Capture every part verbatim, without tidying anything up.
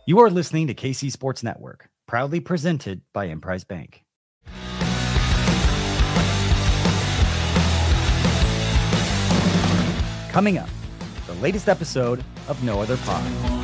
You are listening to K C Sports Network, proudly presented by Emprise Bank. Coming up, the latest episode of No Other Pod.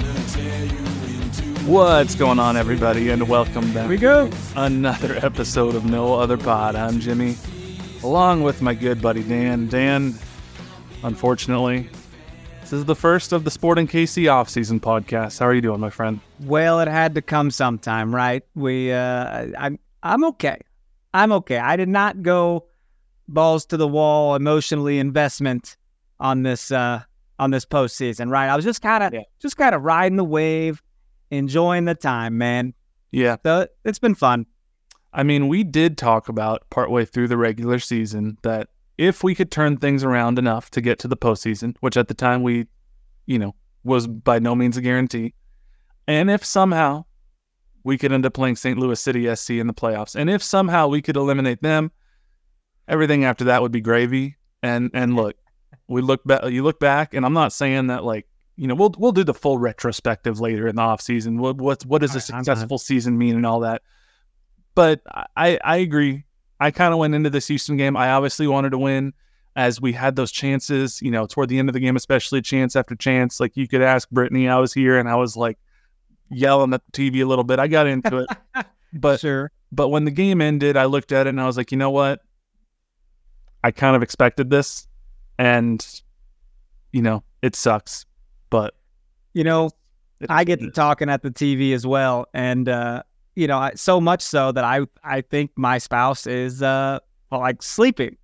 What's going on, everybody, and welcome back. Here we go. Another episode of No Other Pod. I'm Jimmy, along with my good buddy Dan. Dan, unfortunately, this is the first of the Sporting K C off-season podcast. How are you doing, my friend? Well, it had to come sometime, right? We, uh, I'm, I'm okay. I'm okay. I did not go balls to the wall, emotionally investment on this, uh, on this postseason, right? I was just kind of, yeah. just kind of riding the wave, enjoying the time, man. Yeah, so it's been fun. I mean, we did talk about partway through the regular season that if we could turn things around enough to get to the postseason, which at the time we, you know, was by no means a guarantee, and if somehow we could end up playing Saint Louis City S C in the playoffs, and if somehow we could eliminate them, everything after that would be gravy. And and look, we look back. You look back, and I'm not saying that like you know we'll we'll do the full retrospective later in the off season. What what what does a successful season mean and all that? But I I agree. I kind of went into this Houston game. I obviously wanted to win as we had those chances, you know, toward the end of the game, especially chance after chance. Like you could ask Brittany, I was here and I was like yelling at the T V a little bit. I got into it. But sure. But when the game ended, I looked at it and I was like, you know what? I kind of expected this. And, you know, it sucks. But, you know, I get to talking at the T V as well. And, uh, you know, I, so much so that I, I think my spouse is uh well, like sleeping.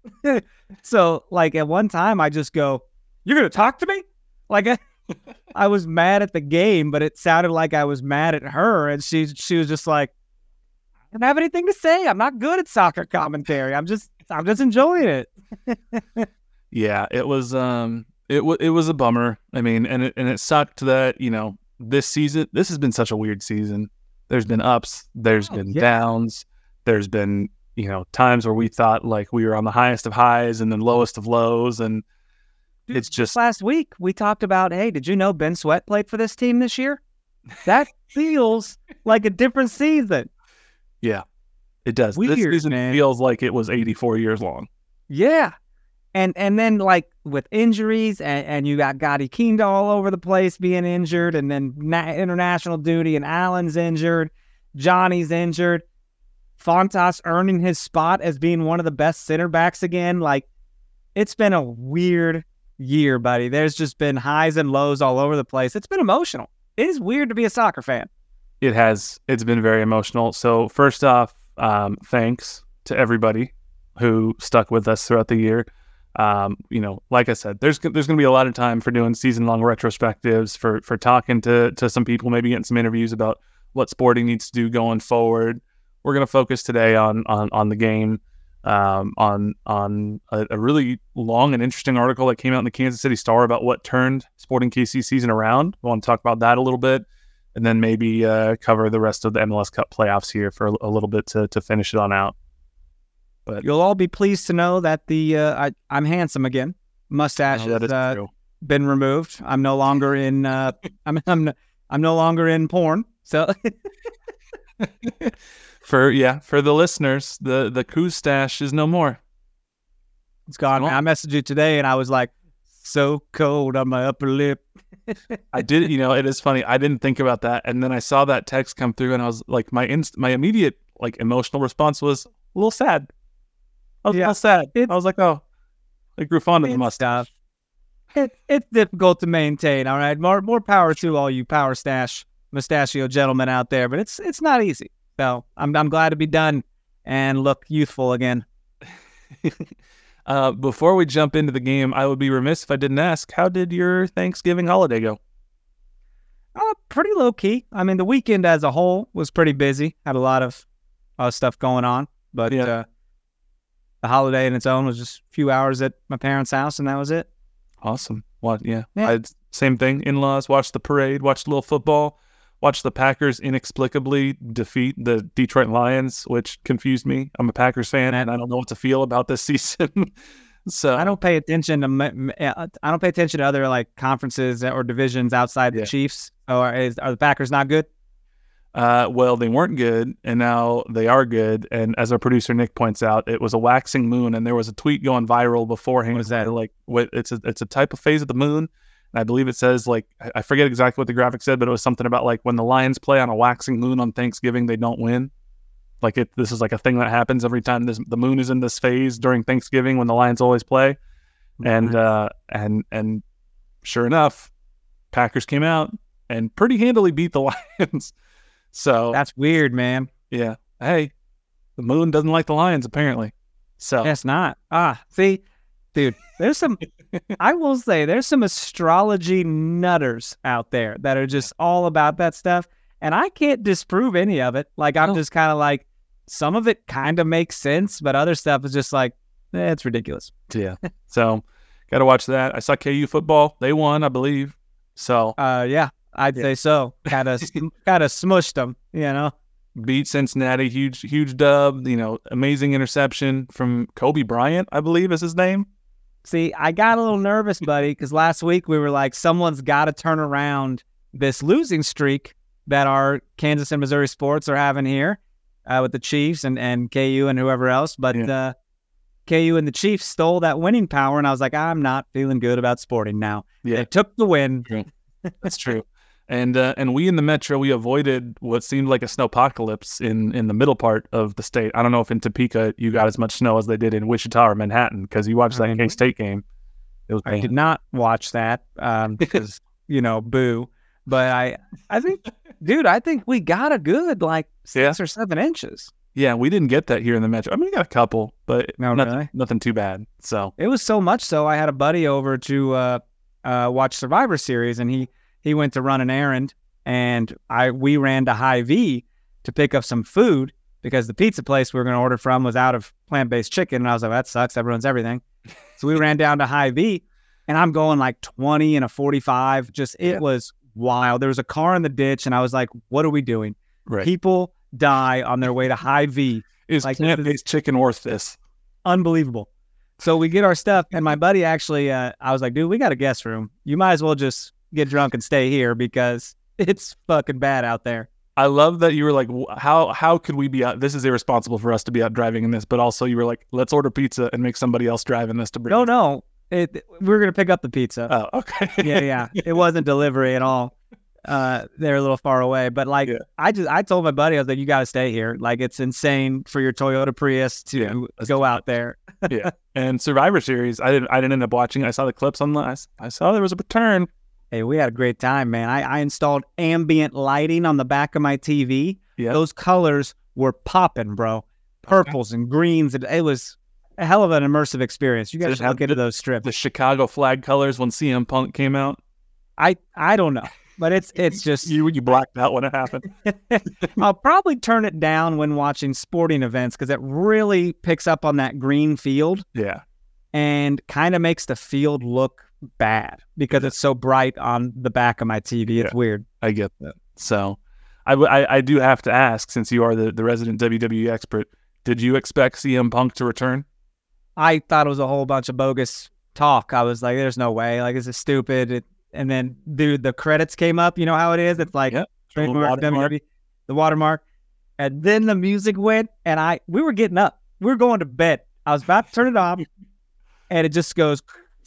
So like at one time I just go, "You're going to talk to me?" Like I, I was mad at the game, but it sounded like I was mad at her. And she, she was just like, "I don't have anything to say. I'm not good at soccer commentary. I'm just, I'm just enjoying it." Yeah, it was, um, it was, it was a bummer. I mean, and it, and it sucked that, you know, this season, this has been such a weird season. There's been ups, there's oh, been yeah. downs, there's been, you know, times where we thought like we were on the highest of highs and then lowest of lows. And Dude, it's just last week we talked about, hey, did you know Ben Sweat played for this team this year? That feels like a different season. Yeah, it does. Weird, this season man. feels like it was eighty-four years long. Yeah. And and then like with injuries and, and you got Gotti Kinda all over the place being injured, and then na- international duty, and Allen's injured, Johnny's injured, Fontas earning his spot as being one of the best center backs again. Like it's been a weird year, buddy. There's just been highs and lows all over the place. It's been emotional. It is weird to be a soccer fan. It has. It's been very emotional. So first off, um, thanks to everybody who stuck with us throughout the year. Um, you know, like I said, there's there's going to be a lot of time for doing season-long retrospectives, for for talking to to some people, maybe getting some interviews about what Sporting needs to do going forward. We're going to focus today on on on the game, um, on on a, a really long and interesting article that came out in the Kansas City Star about what turned Sporting K C season around. We want to talk about that a little bit, and then maybe uh, cover the rest of the M L S Cup playoffs here for a, a little bit to to finish it on out. But you'll all be pleased to know that the uh, I, I'm handsome again. Mustache no, has uh, been removed. I'm no longer in. Uh, I'm I'm I'm no longer in porn. So for yeah, for the listeners, the the Coos stash is no more. It's gone. I messaged you today, and I was like, "So cold on my upper lip." I did. You know, it is funny. I didn't think about that, and then I saw that text come through, and I was like, my inst- my immediate like emotional response was a little sad. I was yeah. a little sad. It, I was like, oh, I grew fond of the mustache. It, it's difficult to maintain, all right? More more power to all you power stash mustachio gentlemen out there, but it's it's not easy. So I'm I'm glad to be done and look youthful again. uh, before we jump into the game, I would be remiss if I didn't ask, how did your Thanksgiving holiday go? Uh, pretty low key. I mean, the weekend as a whole was pretty busy. Had a lot of uh, stuff going on, but yeah. uh, the holiday in its own was just a few hours at my parents' house, and that was it. Awesome. What? Yeah. yeah. I, same thing. In-laws, watched the parade, watched a little football, watched the Packers inexplicably defeat the Detroit Lions, which confused me. I'm a Packers fan, and I don't know what to feel about this season. So I don't pay attention to I don't pay attention to other like conferences or divisions outside the yeah. Chiefs. Or is are the Packers not good? Uh, well, they weren't good, and now they are good. And as our producer Nick points out, it was a waxing moon, and there was a tweet going viral beforehand. What is that? Like, what it's a it's a type of phase of the moon, and I believe it says like I forget exactly what the graphic said, but it was something about like when the Lions play on a waxing moon on Thanksgiving, they don't win. Like it, this is like a thing that happens every time this, the moon is in this phase during Thanksgiving when the Lions always play, and uh, and and sure enough, Packers came out and pretty handily beat the Lions. So that's weird, man. Yeah. Hey, the moon doesn't like the Lions, apparently. So it's not. Ah, see, dude, there's some, I will say, there's some astrology nutters out there that are just all about that stuff. And I can't disprove any of it. Like, I'm oh. just kind of like, some of it kind of makes sense, but other stuff is just like, eh, it's ridiculous. Yeah. So, got to watch that. I saw K U football. They won, I believe. So, uh, yeah. I'd yeah. say so. Kind of, kind of smushed them, you know. Beat Cincinnati, huge, huge dub. You know, amazing interception from Kobe Bryant, I believe is his name. See, I got a little nervous, buddy, because last week we were like, someone's got to turn around this losing streak that our Kansas and Missouri sports are having here uh, with the Chiefs and, and K U and whoever else. But yeah. uh, K U and the Chiefs stole that winning power, and I was like, I'm not feeling good about sporting now. Yeah, they took the win. True. That's true. And uh, and we in the metro, we avoided what seemed like a snowpocalypse in, in the middle part of the state. I don't know if in Topeka you got as much snow as they did in Wichita or Manhattan, because you watched that K-State game. It was I did not watch that um, because, you know, boo. But I I think, dude, I think we got a good like six yeah. or seven inches. Yeah, we didn't get that here in the metro. I mean, we got a couple, but no, nothing, really? nothing too bad. So it was so much so I had a buddy over to uh, uh, watch Survivor Series, and he He went to run an errand, and I we ran to Hy-Vee to pick up some food because the pizza place we were going to order from was out of plant-based chicken. And I was like, that sucks. That ruins everything. So we ran down to Hy-Vee, and I'm going like twenty and a forty-five. Just it yeah. was wild. There was a car in the ditch, and I was like, what are we doing? Right. People die on their way to Hy-Vee. Is like, plant-based chicken worth this? Unbelievable. So we get our stuff, and my buddy actually, uh, I was like, dude, we got a guest room. You might as well just get drunk and stay here because it's fucking bad out there. I love that you were like, how how could we be out? This is irresponsible for us to be out driving in this, but also you were like, let's order pizza and make somebody else drive in this to bring. No, it. no, it, we were gonna pick up the pizza. Oh, okay. yeah, yeah. It wasn't delivery at all. Uh, they're a little far away, but like, yeah. I just I told my buddy, I was like, you got to stay here. Like, it's insane for your Toyota Prius to yeah, go out there. yeah. And Survivor Series, I didn't I didn't end up watching. I saw the clips on the. I, I saw there was a return. Hey, we had a great time, man. I, I installed ambient lighting on the back of my T V. Yep. Those colors were popping, bro. Purples okay. and greens. And it was a hell of an immersive experience. You guys should look into those strips. The Chicago flag colors when C M Punk came out? I I don't know. But it's it's just... you you blacked out when it happened. I'll probably turn it down when watching sporting events because it really picks up on that green field. Yeah. And kind of makes the field look bad because it's so bright on the back of my T V. It's yeah, weird. I get that. So I, I, I do have to ask, since you are the, the resident W W E expert, did you expect C M Punk to return? I thought it was a whole bunch of bogus talk. I was like, there's no way. Like, this is stupid. It, and then, dude, the credits came up. You know how it is? It's like, yep. trademark, W W E, the watermark. And then the music went, and I we were getting up. We were going to bed. I was about to turn it off, and it just goes...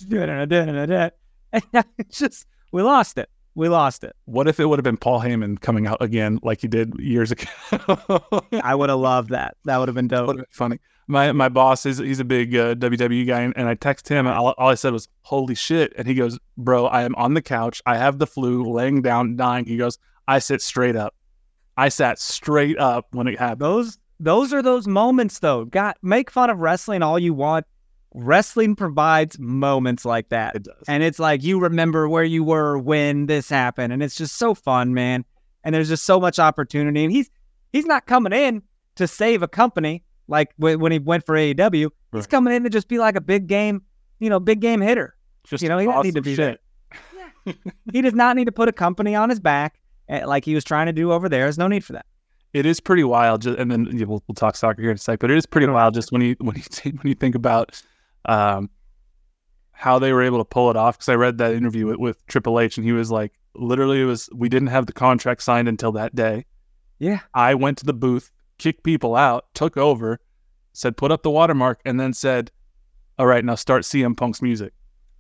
and it's just we lost it. We lost it. What if it would have been Paul Heyman coming out again like he did years ago? I would have loved that. That would have been dope. Would have been funny. My my boss is he's a big uh, W W E guy, and, and I text him, and all, all I said was "Holy shit!" And he goes, "Bro, I am on the couch. I have the flu, laying down, dying." He goes, "I sit straight up. I sat straight up when it happened." Those those are those moments, though. God, make fun of wrestling all you want. Wrestling provides moments like that. It does. And it's like you remember where you were when this happened. And it's just so fun, man. And there's just so much opportunity. And he's he's not coming in to save a company like w- when he went for A E W. Right. He's coming in to just be like a big game, you know, big game hitter. Just you know, he doesn't awesome need to be shit. Yeah. He does not need to put a company on his back like he was trying to do over there. There's no need for that. It is pretty wild. Just, and then yeah, we'll, we'll talk soccer here in a sec, but it is pretty wild just when you when you when you think about um, how they were able to pull it off. Because I read that interview with, with Triple H, and he was like, literally, it was we didn't have the contract signed until that day, Yeah. I went to the booth, kicked people out, took over, said, put up the watermark, and then said, all right, now start C M Punk's music.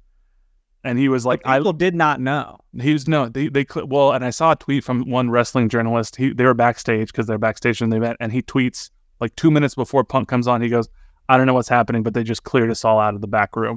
And he was like, but people I, did not know. He was, no, they, they, well, and I saw a tweet from one wrestling journalist. He, they were backstage because they're backstage in the event. And he tweets like two minutes before Punk comes on. He goes, I don't know what's happening, but they just cleared us all out of the back room.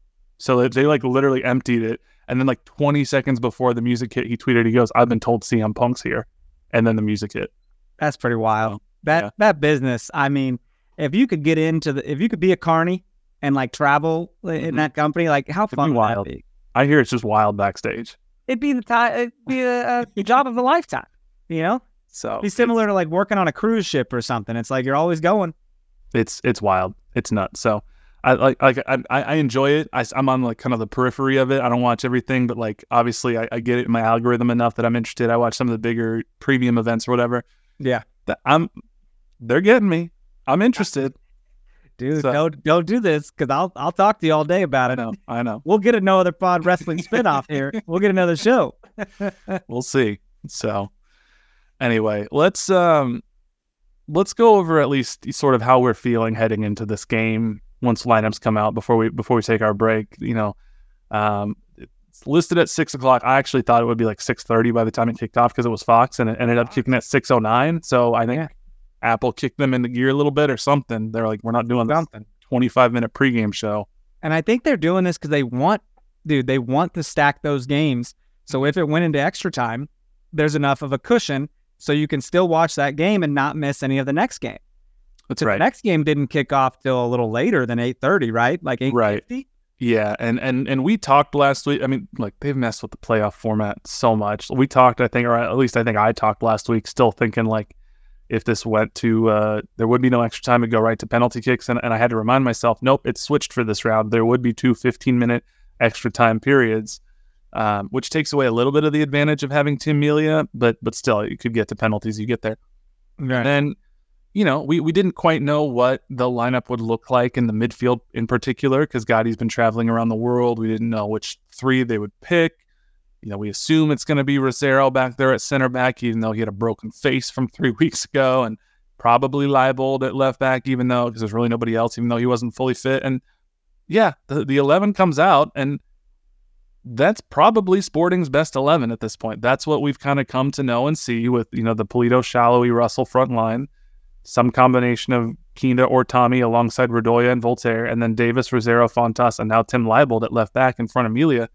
So they, they like literally emptied it. And then like twenty seconds before the music hit, he tweeted, he goes, I've been told C M Punk's here. And then the music hit. That's pretty wild. That, yeah. that business. I mean, if you could get into the, if you could be a carny and like travel mm-hmm. in that company, like how fun would that be? I hear it's just wild backstage. It'd be the time. It'd be a, a job of a lifetime. You know, so it'd be similar to like working on a cruise ship or something. It's like you're always going. It's it's wild. It's nuts. So I like like I I enjoy it. I, I'm on like kind of the periphery of it. I don't watch everything, but like obviously I, I get it in my algorithm enough that I'm interested. I watch some of the bigger premium events or whatever. Yeah, that I'm. They're getting me. I'm interested. Dude, so, don't don't do this because I'll I'll talk to you all day about it. I know, I know. We'll get a No Other Pod wrestling spinoff here. We'll get another show. We'll see. So, anyway, let's um, let's go over at least sort of how we're feeling heading into this game once lineups come out before we before we take our break. You know, um, it's listed at six o'clock. I actually thought it would be like six thirty by the time it kicked off because it was Fox, and it ended up kicking at six oh nine. So I think. Yeah. Apple kicked them into gear a little bit or something. They're like, we're not doing something. twenty-five minute pregame show. And I think they're doing this because they want, dude, they want to stack those games. So if it went into extra time, there's enough of a cushion so you can still watch that game and not miss any of the next game. That's right. The next game didn't kick off till a little later than eight thirty, right? Like eight fifty? Right. Yeah, and, and and we talked last week. I mean, like, they've messed with the playoff format so much. We talked, I think, or at least I think I talked last week, still thinking, like, if this went to, uh, there would be no extra time to go right to penalty kicks. And, and I had to remind myself, nope, it's switched for this round. There would be two fifteen-minute extra time periods, um, which takes away a little bit of the advantage of having Tim Melia, but but still, you could get to penalties. You get there. Right. And, you know, we, we didn't quite know what the lineup would look like in the midfield in particular because Gotti's been traveling around the world. We didn't know which three they would pick. You know, we assume it's going to be Rosero back there at center back, even though he had a broken face from three weeks ago, and probably Leibold at left back, even though, because there's really nobody else, even though he wasn't fully fit. And yeah, the, the eleven comes out, and that's probably Sporting's best eleven at this point. That's what we've kind of come to know and see with, you know, the Polito, Shallowy, Russell front line, some combination of Kinda or Tommy alongside Radoya and Voltaire, and then Davis, Rosero, Fontas, and now Tim Leibold at left back in front of Melia.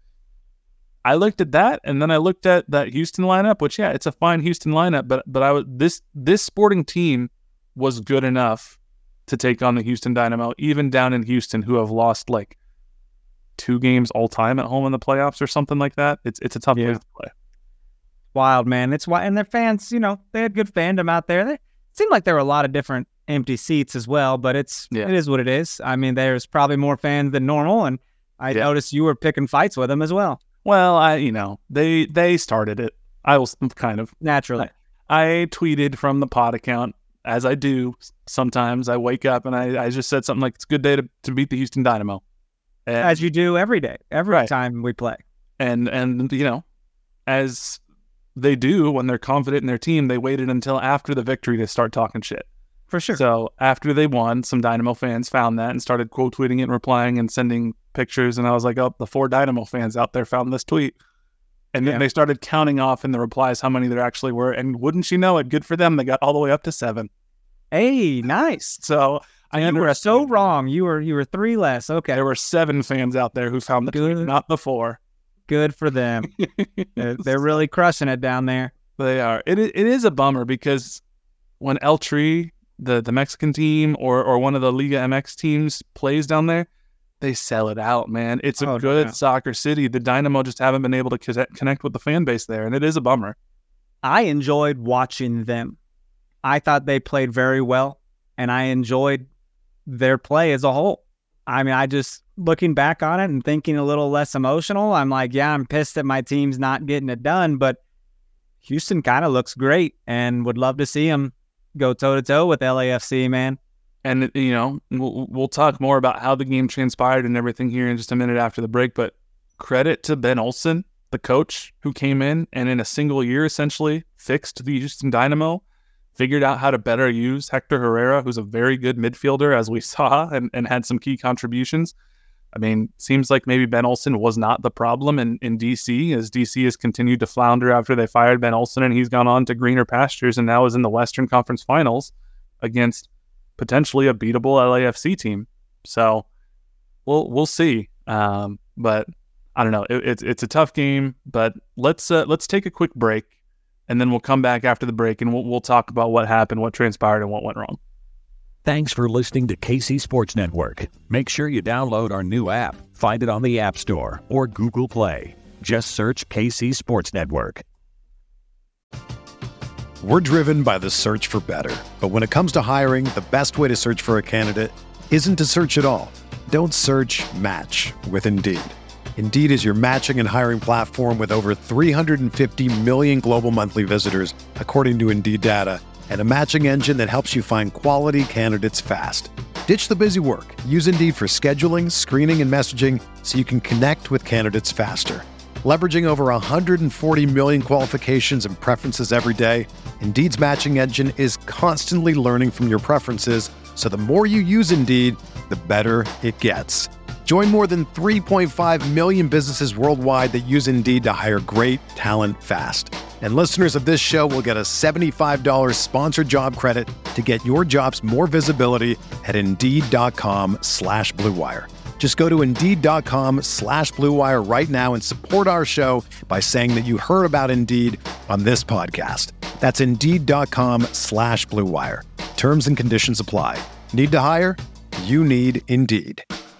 I looked at that, and then I looked at that Houston lineup, which, yeah, it's a fine Houston lineup, but but I was this this Sporting team was good enough to take on the Houston Dynamo, even down in Houston, who have lost like two games all time at home in the playoffs or something like that. It's it's a tough yeah. place to play. Wild, man. It's why, and their fans, you know, they had good fandom out there. They, it seemed like there were a lot of different empty seats as well, but it's yeah. it is what it is. I mean, there's probably more fans than normal, and I yeah. noticed you were picking fights with them as well. Well, I, you know, they they started it. I was kind of naturally. I, I tweeted from the pod account, as I do sometimes. I wake up and I, I just said something like, "It's a good day to, to beat the Houston Dynamo," and, as you do every day, every right. time we play. And and you know, as they do when they're confident in their team, they waited until after the victory to start talking shit. For sure. So after they won, some Dynamo fans found that and started quote tweeting it and replying and sending pictures. And I was like, oh, the four Dynamo fans out there found this tweet. And then yeah. they started counting off in the replies how many there actually were. And wouldn't you know it, good for them. They got all the way up to seven. Hey, nice. So I you were so wrong. You were you were three less. Okay. There were seven fans out there who found the good. tweet, not the four. Good for them. they're, they're really crushing it down there. They are. It it is a bummer because when El Tri, the, the Mexican team, or or one of the Liga M X teams plays down there, they sell it out, man. It's a oh, good no. soccer city. The Dynamo just haven't been able to connect with the fan base there, and it is a bummer. I enjoyed watching them. I thought they played very well, and I enjoyed their play as a whole. I mean, I just, looking back on it and thinking a little less emotional, I'm like, yeah, I'm pissed that my team's not getting it done, but Houston kind of looks great and would love to see them go toe-to-toe with L A F C, man. And, you know, we'll, we'll talk more about how the game transpired and everything here in just a minute after the break, but credit to Ben Olsen, the coach who came in and in a single year essentially fixed the Houston Dynamo. figured out how to better use Hector Herrera, who's a very good midfielder, as we saw, and, and had some key contributions. I mean, seems like maybe Ben Olsen was not the problem in, in D C, as D C has continued to flounder after they fired Ben Olsen, and he's gone on to greener pastures and now is in the Western Conference Finals against potentially a beatable L A F C team. So we'll we'll see. Um, but I don't know. It, it's it's a tough game. But let's uh, let's take a quick break, and then we'll come back after the break, and we'll we'll talk about what happened, what transpired, and what went wrong. Thanks for listening to K C Sports Network. Make sure you download our new app. Find it on the App Store or Google Play. Just search K C Sports Network. We're driven by the search for better. But when it comes to hiring, the best way to search for a candidate isn't to search at all. Don't search, match with Indeed. Indeed is your matching and hiring platform with over three hundred fifty million global monthly visitors, according to Indeed data, and a matching engine that helps you find quality candidates fast. Ditch the busy work. Use Indeed for scheduling, screening, and messaging so you can connect with candidates faster. Leveraging over one hundred forty million qualifications and preferences every day, Indeed's matching engine is constantly learning from your preferences, so the more you use Indeed, the better it gets. Join more than three point five million businesses worldwide that use Indeed to hire great talent fast. And listeners of this show will get a seventy-five dollars sponsored job credit to get your jobs more visibility at Indeed.com slash Blue Wire. Just go to Indeed.com slash Blue Wire right now and support our show by saying that you heard about Indeed on this podcast. That's Indeed.com slash Blue Wire. Terms and conditions apply. Need to hire? You need Indeed.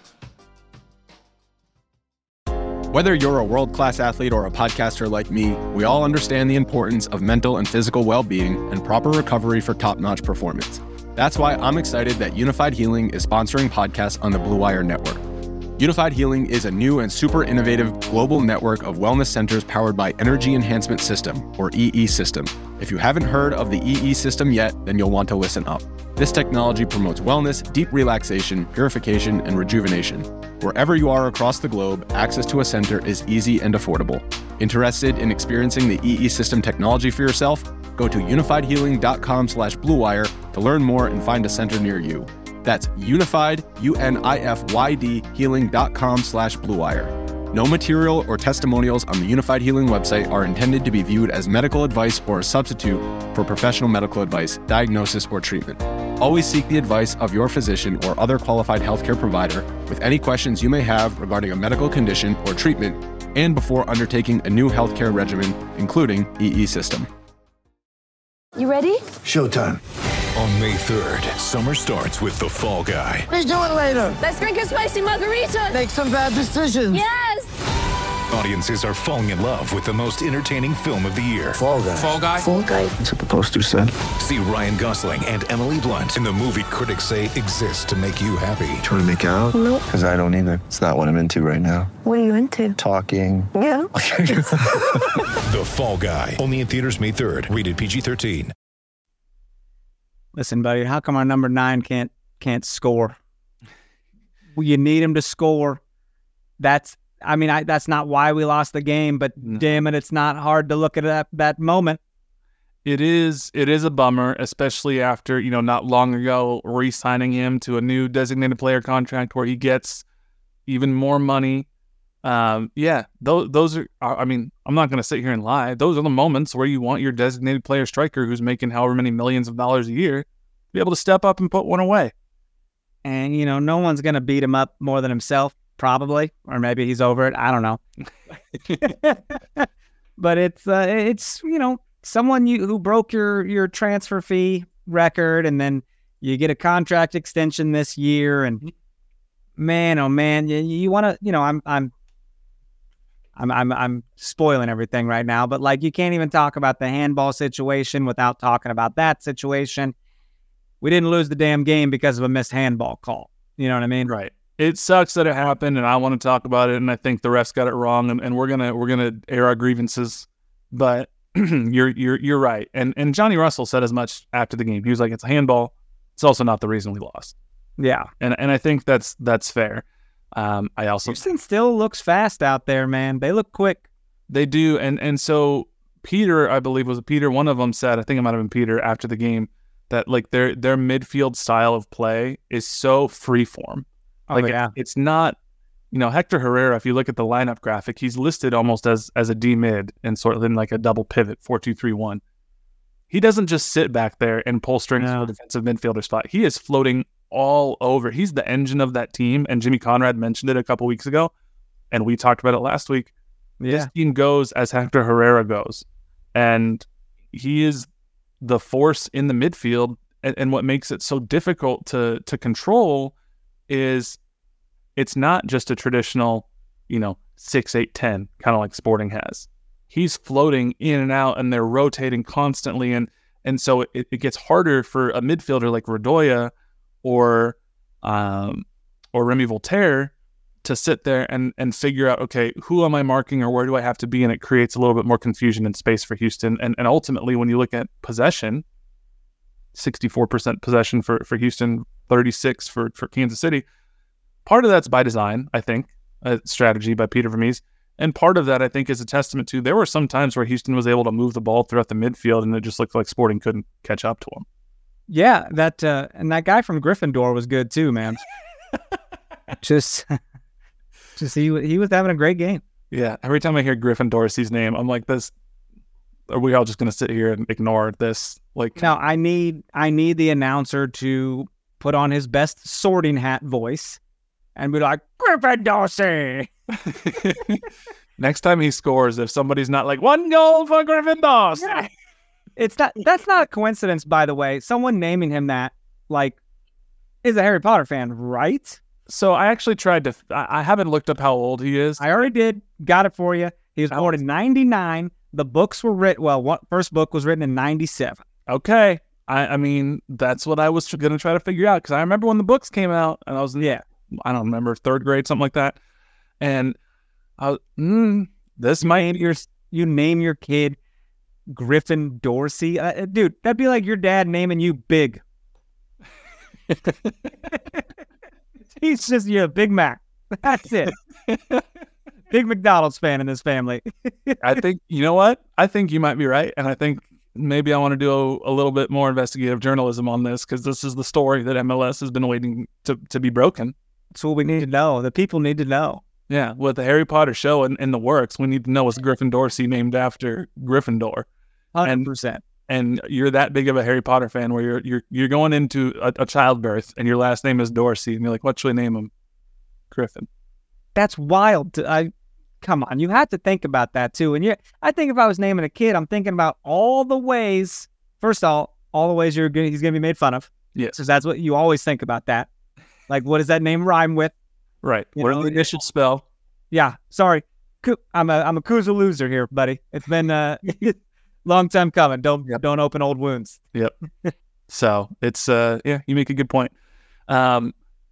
Whether you're a world-class athlete or a podcaster like me, we all understand the importance of mental and physical well-being and proper recovery for top-notch performance. That's why I'm excited that Unified Healing is sponsoring podcasts on the Blue Wire Network. Unified Healing is a new and super innovative global network of wellness centers powered by Energy Enhancement System, or E E System. If you haven't heard of the E E System yet, then you'll want to listen up. This technology promotes wellness, deep relaxation, purification, and rejuvenation. Wherever you are across the globe, access to a center is easy and affordable. Interested in experiencing the E E System technology for yourself? Go to unifiedhealing.com slash bluewire to learn more and find a center near you. That's unified, U N I F Y D, healing.com slash bluewire. No material or testimonials on the Unified Healing website are intended to be viewed as medical advice or a substitute for professional medical advice, diagnosis, or treatment. Always seek the advice of your physician or other qualified healthcare provider with any questions you may have regarding a medical condition or treatment and before undertaking a new healthcare regimen, including E E System. You ready? Showtime. On May third, summer starts with The Fall Guy. Let's do it later. Let's drink a spicy margarita. Make some bad decisions. Yes. Audiences are falling in love with the most entertaining film of the year. Fall Guy. Fall Guy? Fall Guy. That's what the poster said. See Ryan Gosling and Emily Blunt in the movie critics say exists to make you happy. Trying to make it out? Nope. Because I don't either. It's not what I'm into right now. What are you into? Talking. Yeah. The Fall Guy. Only in theaters May third. Rated P G thirteen. Listen, buddy, how come our number nine can't can't score? Well, you need him to score. That's, I mean, I, that's not why we lost the game, but no. Damn it, it's not hard to look at that, that moment. It is, it is a bummer, especially after, you know, not long ago, re-signing him to a new designated player contract where he gets even more money. Um, yeah, those, those are, I mean, I'm not going to sit here and lie. Those are the moments where you want your designated player striker who's making however many millions of dollars a year to be able to step up and put one away. And, you know, no one's going to beat him up more than himself, probably, or maybe he's over it. I don't know. But it's, uh, it's, you know, someone you who broke your, your transfer fee record, and then you get a contract extension this year. And man, oh man, you, you want to, you know, I'm, I'm, I'm I'm I'm spoiling everything right now, but like you can't even talk about the handball situation without talking about that situation. We didn't lose the damn game because of a missed handball call. You know what I mean? Right. It sucks that it happened, and I want to talk about it, and I think the refs got it wrong, and, and we're gonna we're gonna air our grievances. But you're you're you're right. And and Johnny Russell said as much after the game. He was like, it's a handball. It's also not the reason we lost. Yeah. And and I think that's that's fair. Um, I also Houston still looks fast out there, man. They look quick. They do, and and so Peter, I believe was Peter, one of them said, I think it might have been Peter after the game, that like their their midfield style of play is so freeform. Oh, like yeah. it, it's not, you know, Hector Herrera, if you look at the lineup graphic, he's listed almost as as a D mid and sort of in like a double pivot, four two three one. He doesn't just sit back there and pull strings No. for a defensive midfielder spot. He is floating all over. He's the engine of that team, and Jimmy Conrad mentioned it a couple weeks ago, and we talked about it last week. Yeah. This team goes as Hector Herrera goes, and he is the force in the midfield. And, and what makes it so difficult to to control is it's not just a traditional, you know, six eight ten, kind of like Sporting has. He's floating in and out, and they're rotating constantly, and and so it, it gets harder for a midfielder like Radoya or um, or Remy Voltaire to sit there and and figure out, okay, who am I marking or where do I have to be? And it creates a little bit more confusion and space for Houston. And and ultimately, when you look at possession, sixty-four percent possession for, for Houston, thirty-six for, for Kansas City. Part of that's by design, I think, a strategy by Peter Vermees. And part of that, I think, is a testament to there were some times where Houston was able to move the ball throughout the midfield, and it just looked like Sporting couldn't catch up to them. Yeah, that uh, and that guy from Gryffindor was good too, man. just, just he he was having a great game. Yeah, every time I hear Griffin Dorsey's name, I'm like, this. Are we all just going to sit here and ignore this? Like, Now I need I need the announcer to put on his best sorting hat voice and be like, Griffin Dorsey. next time he scores, if somebody's not like, one goal for Griffin Dorsey. Yeah. It's not. That's not a coincidence, by the way. Someone naming him that, like, is a Harry Potter fan, right? So I actually tried to. I, I haven't looked up how old he is. I already did. Got it for you. He was How born old? in ninety-nine. The books were written. Well, one first book was written in ninety-seven. Okay. I, I mean, that's what I was going to try to figure out, because I remember when the books came out, and I was in, Yeah. I don't remember, third grade, something like that. And I was, mm, this might Name your you name your kid Griffin Dorsey, uh, dude. That'd be like your dad naming you Big. He's just you, Big Mac. That's it. Big McDonald's fan in this family. I think, you know what? I think you might be right. And I think maybe I want to do a, a little bit more investigative journalism on this, because this is the story that M L S has been waiting to, to be broken. That's what we need to know. The people need to know. Yeah, with the Harry Potter show in, in the works, we need to know, is Griffin Dorsey named after Gryffindor? one hundred percent. And you're that big of a Harry Potter fan where you're you're you're going into a, a childbirth and your last name is Dorsey, and you're like, what should we name him? Griffin. That's wild. To, I come on, you have to think about that too. And yeah, I think if I was naming a kid, I'm thinking about all the ways. First of all, all the ways you're gonna, he's going to be made fun of. Yes. Because that's what you always think about. That, like, what does that name rhyme with? Right. You What know, are the initial spell? Yeah. Sorry, Ku- I'm a I'm a Kuza loser here, buddy. It's been a long time coming. Don't Yep. don't open old wounds. Yep. So it's uh yeah, you make a good point. Um,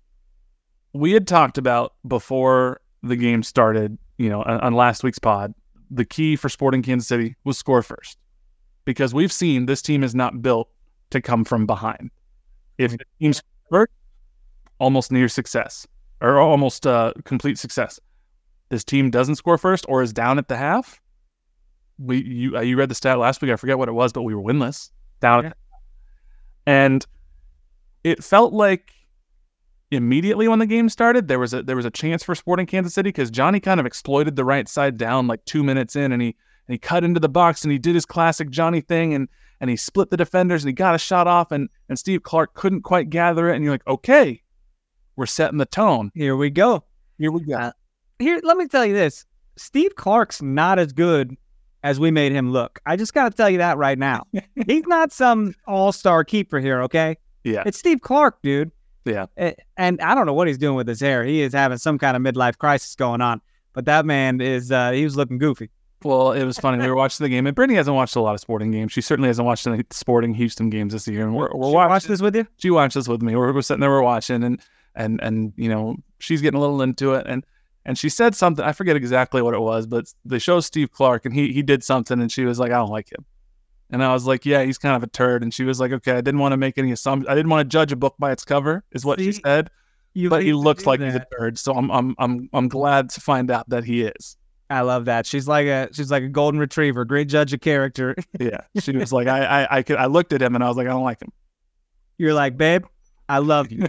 we had talked about before the game started, you know, on, on last week's pod, the key for Sporting Kansas City was score first, because we've seen this team is not built to come from behind. If the team's first, almost near success or almost uh, complete success. This team doesn't score first or is down at the half. We you uh, you read the stat last week. I forget what it was, but we were winless down. Yeah. At the And it felt like immediately when the game started, there was a there was a chance for Sporting Kansas City, because Johnny kind of exploited the right side down like two minutes in, and he and he cut into the box and he did his classic Johnny thing, and and he split the defenders and he got a shot off, and and Steve Clark couldn't quite gather it, and you're like, okay, we're setting the tone. Here we go. Here we go. Here, let me tell you this. Steve Clark's not as good as we made him look. I just got to tell you that right now. He's not some all-star keeper here, okay? Yeah, It's Steve Clark, dude. yeah. Eh, And I don't know what he's doing with his hair. He is having some kind of midlife crisis going on. But that man is, uh, he was looking goofy. Well, it was funny. We were watching the game, and Brittany hasn't watched a lot of sporting games. She certainly hasn't watched any sporting Houston games this year. And we're we're Should I watching watch this with you? She watched this with me. We're, we're sitting there, we're watching, and and and you know, she's getting a little into it, and and she said something. I forget exactly what it was, but they show Steve Clark, and he he did something, and she was like, I don't like him. And I was like, yeah, he's kind of a turd. And she was like, okay, I didn't want to make any assumptions. I didn't want to judge a book by its cover, is what she See, said. You But he hate to looks do like he's a that. turd, so I'm I'm I'm I'm glad to find out that he is. I love that. She's like a she's like a golden retriever, great judge of character. Yeah, she was like, I, I, I could, I looked at him and I was like, I don't like him. You're like, babe, I love you.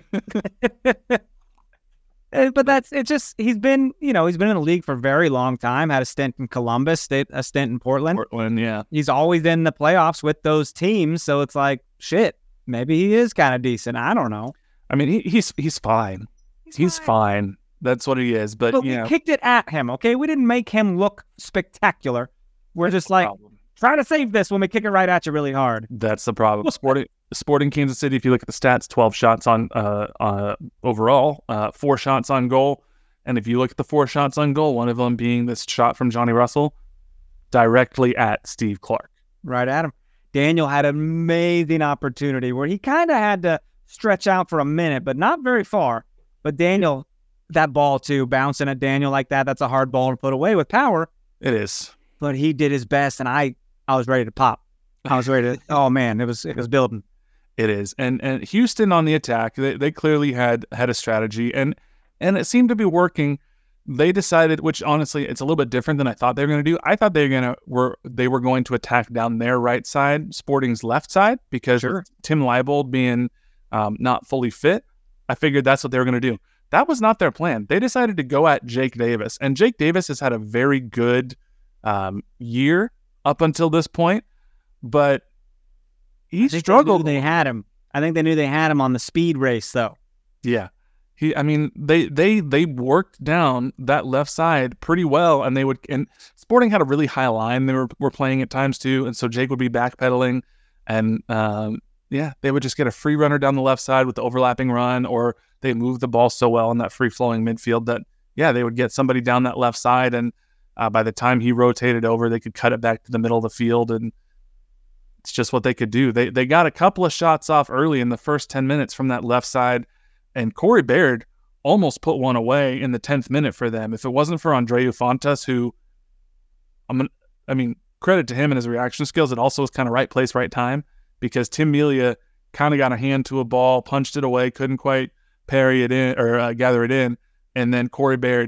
But that's it. Just he's been, you know, he's been in the league for a very long time. Had a stint in Columbus, stint, a stint in Portland. Portland, yeah. He's always in the playoffs with those teams, so it's like, shit, maybe he is kind of decent. I don't know. I mean, he, he's he's fine. He's, he's fine. fine. That's what he is. But, but you we know. kicked it at him. Okay, we didn't make him look spectacular. We're just like, try to save this when we kick it right at you really hard. That's the problem. Sporting Sporting Kansas City, if you look at the stats, twelve shots on uh, uh overall, uh, four shots on goal. And if you look at the four shots on goal, one of them being this shot from Johnny Russell directly at Steve Clark. Right at him. Daniel had an amazing opportunity where he kind of had to stretch out for a minute, but not very far. But Daniel, that ball too, bouncing at Daniel like that, that's a hard ball to put away with power. It is. But he did his best, and I, I was ready to pop. I was ready to, oh man, it was it was building. It is. And and Houston on the attack, they, they clearly had had a strategy, and and it seemed to be working. They decided, which honestly, it's a little bit different than I thought they were going to do. I thought they were going to were they were going to attack down their right side, Sporting's left side, because Sure. with Tim Leibold being um, not fully fit, I figured that's what they were going to do. That was not their plan. They decided to go at Jake Davis, and Jake Davis has had a very good um, year up until this point, but he struggled. They, they had him. I think they knew they had him on the speed race, though. Yeah. He, I mean, they, they, they worked down that left side pretty well, and they would, and Sporting had a really high line. They were, were playing at times too. And so Jake would be backpedaling, and, um, yeah, they would just get a free runner down the left side with the overlapping run, or they moved the ball so well in that free flowing midfield that, yeah, they would get somebody down that left side. And, uh, by the time he rotated over, they could cut it back to the middle of the field, and it's just what they could do. They, they got a couple of shots off early in the first ten minutes from that left side. And Corey Baird almost put one away in the tenth minute for them. If it wasn't for Andreu Fontas, who, I'm gonna, I mean, credit to him and his reaction skills, it also was kind of right place, right time, because Tim Melia kind of got a hand to a ball, punched it away, couldn't quite parry it in or uh, gather it in. And then Corey Baird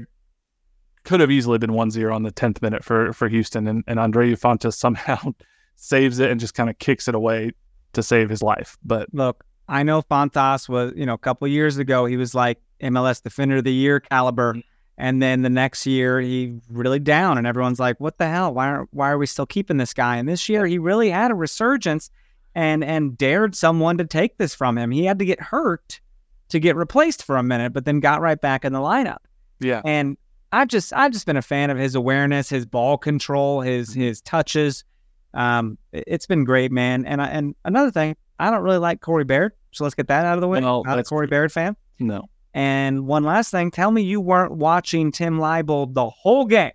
could have easily been one zero on the tenth minute for, for Houston. And, and Andreu Fontas somehow saves it and just kind of kicks it away to save his life. But look, I know Fontas was, you know, a couple of years ago, he was like M L S Defender of the Year caliber. And then the next year, he really down, and everyone's like, what the hell? Why are, why are we still keeping this guy? And this year, he really had a resurgence and and dared someone to take this from him. He had to get hurt to get replaced for a minute, but then got right back in the lineup. Yeah. And I've just, I've just been a fan of his awareness, his ball control, his his touches. Um, it's been great, man. And I, and another thing, I don't really like Corey Baird. So let's get that out of the way. No, Not a Corey Baird fan. No. And one last thing, tell me you weren't watching Tim Leibold the whole game.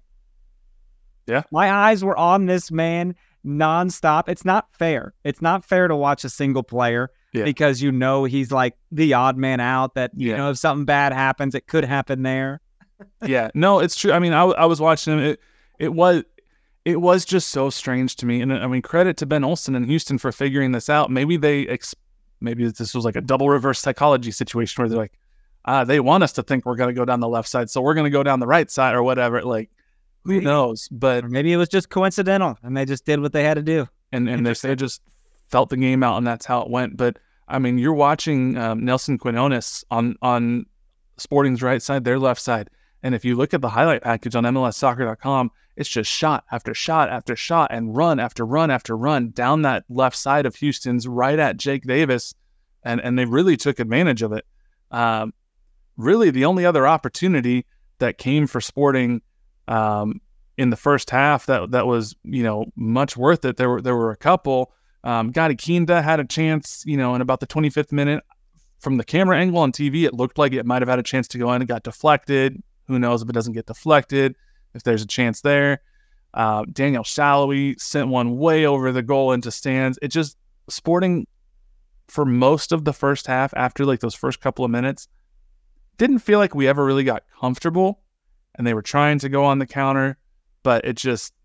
Yeah. My eyes were on this man nonstop. It's not fair. It's not fair to watch a single player yeah. because you know he's like the odd man out that, you yeah. know, if something bad happens, it could happen there. Yeah. No, it's true. I mean, I, I was watching him. It, it was... It was just so strange to me. And I mean, credit to Ben Olsen in Houston for figuring this out. Maybe they, ex- maybe this was like a double reverse psychology situation where they're like, ah, they want us to think we're going to go down the left side, so we're going to go down the right side or whatever. Like, who knows? But or maybe it was just coincidental and they just did what they had to do. And and they, they just felt the game out, and that's how it went. But I mean, you're watching um, Nelson Quinones on, on Sporting's right side, their left side. And if you look at the highlight package on M L S soccer dot com, it's just shot after shot after shot and run after run after run down that left side of Houston's right at Jake Davis. And, and they really took advantage of it. Um, really, the only other opportunity that came for Sporting um, in the first half that that was, you know, much worth it. There were there were a couple. Um, Gadi Kinda had a chance, you know, in about the twenty-fifth minute. From the camera angle on T V, it looked like it might have had a chance to go in. It got deflected. Who knows if it doesn't get deflected, if there's a chance there. Uh, Daniel Shallowy sent one way over the goal into stands. It just, Sporting, for most of the first half, after like those first couple of minutes, didn't feel like we ever really got comfortable. And they were trying to go on the counter, but it just,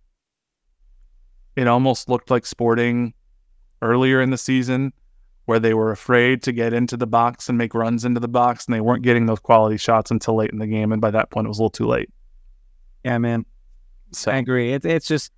it almost looked like Sporting earlier in the season, where they were afraid to get into the box and make runs into the box, and they weren't getting those quality shots until late in the game, and by that point, it was a little too late. Yeah, man. So. I agree. It's it's just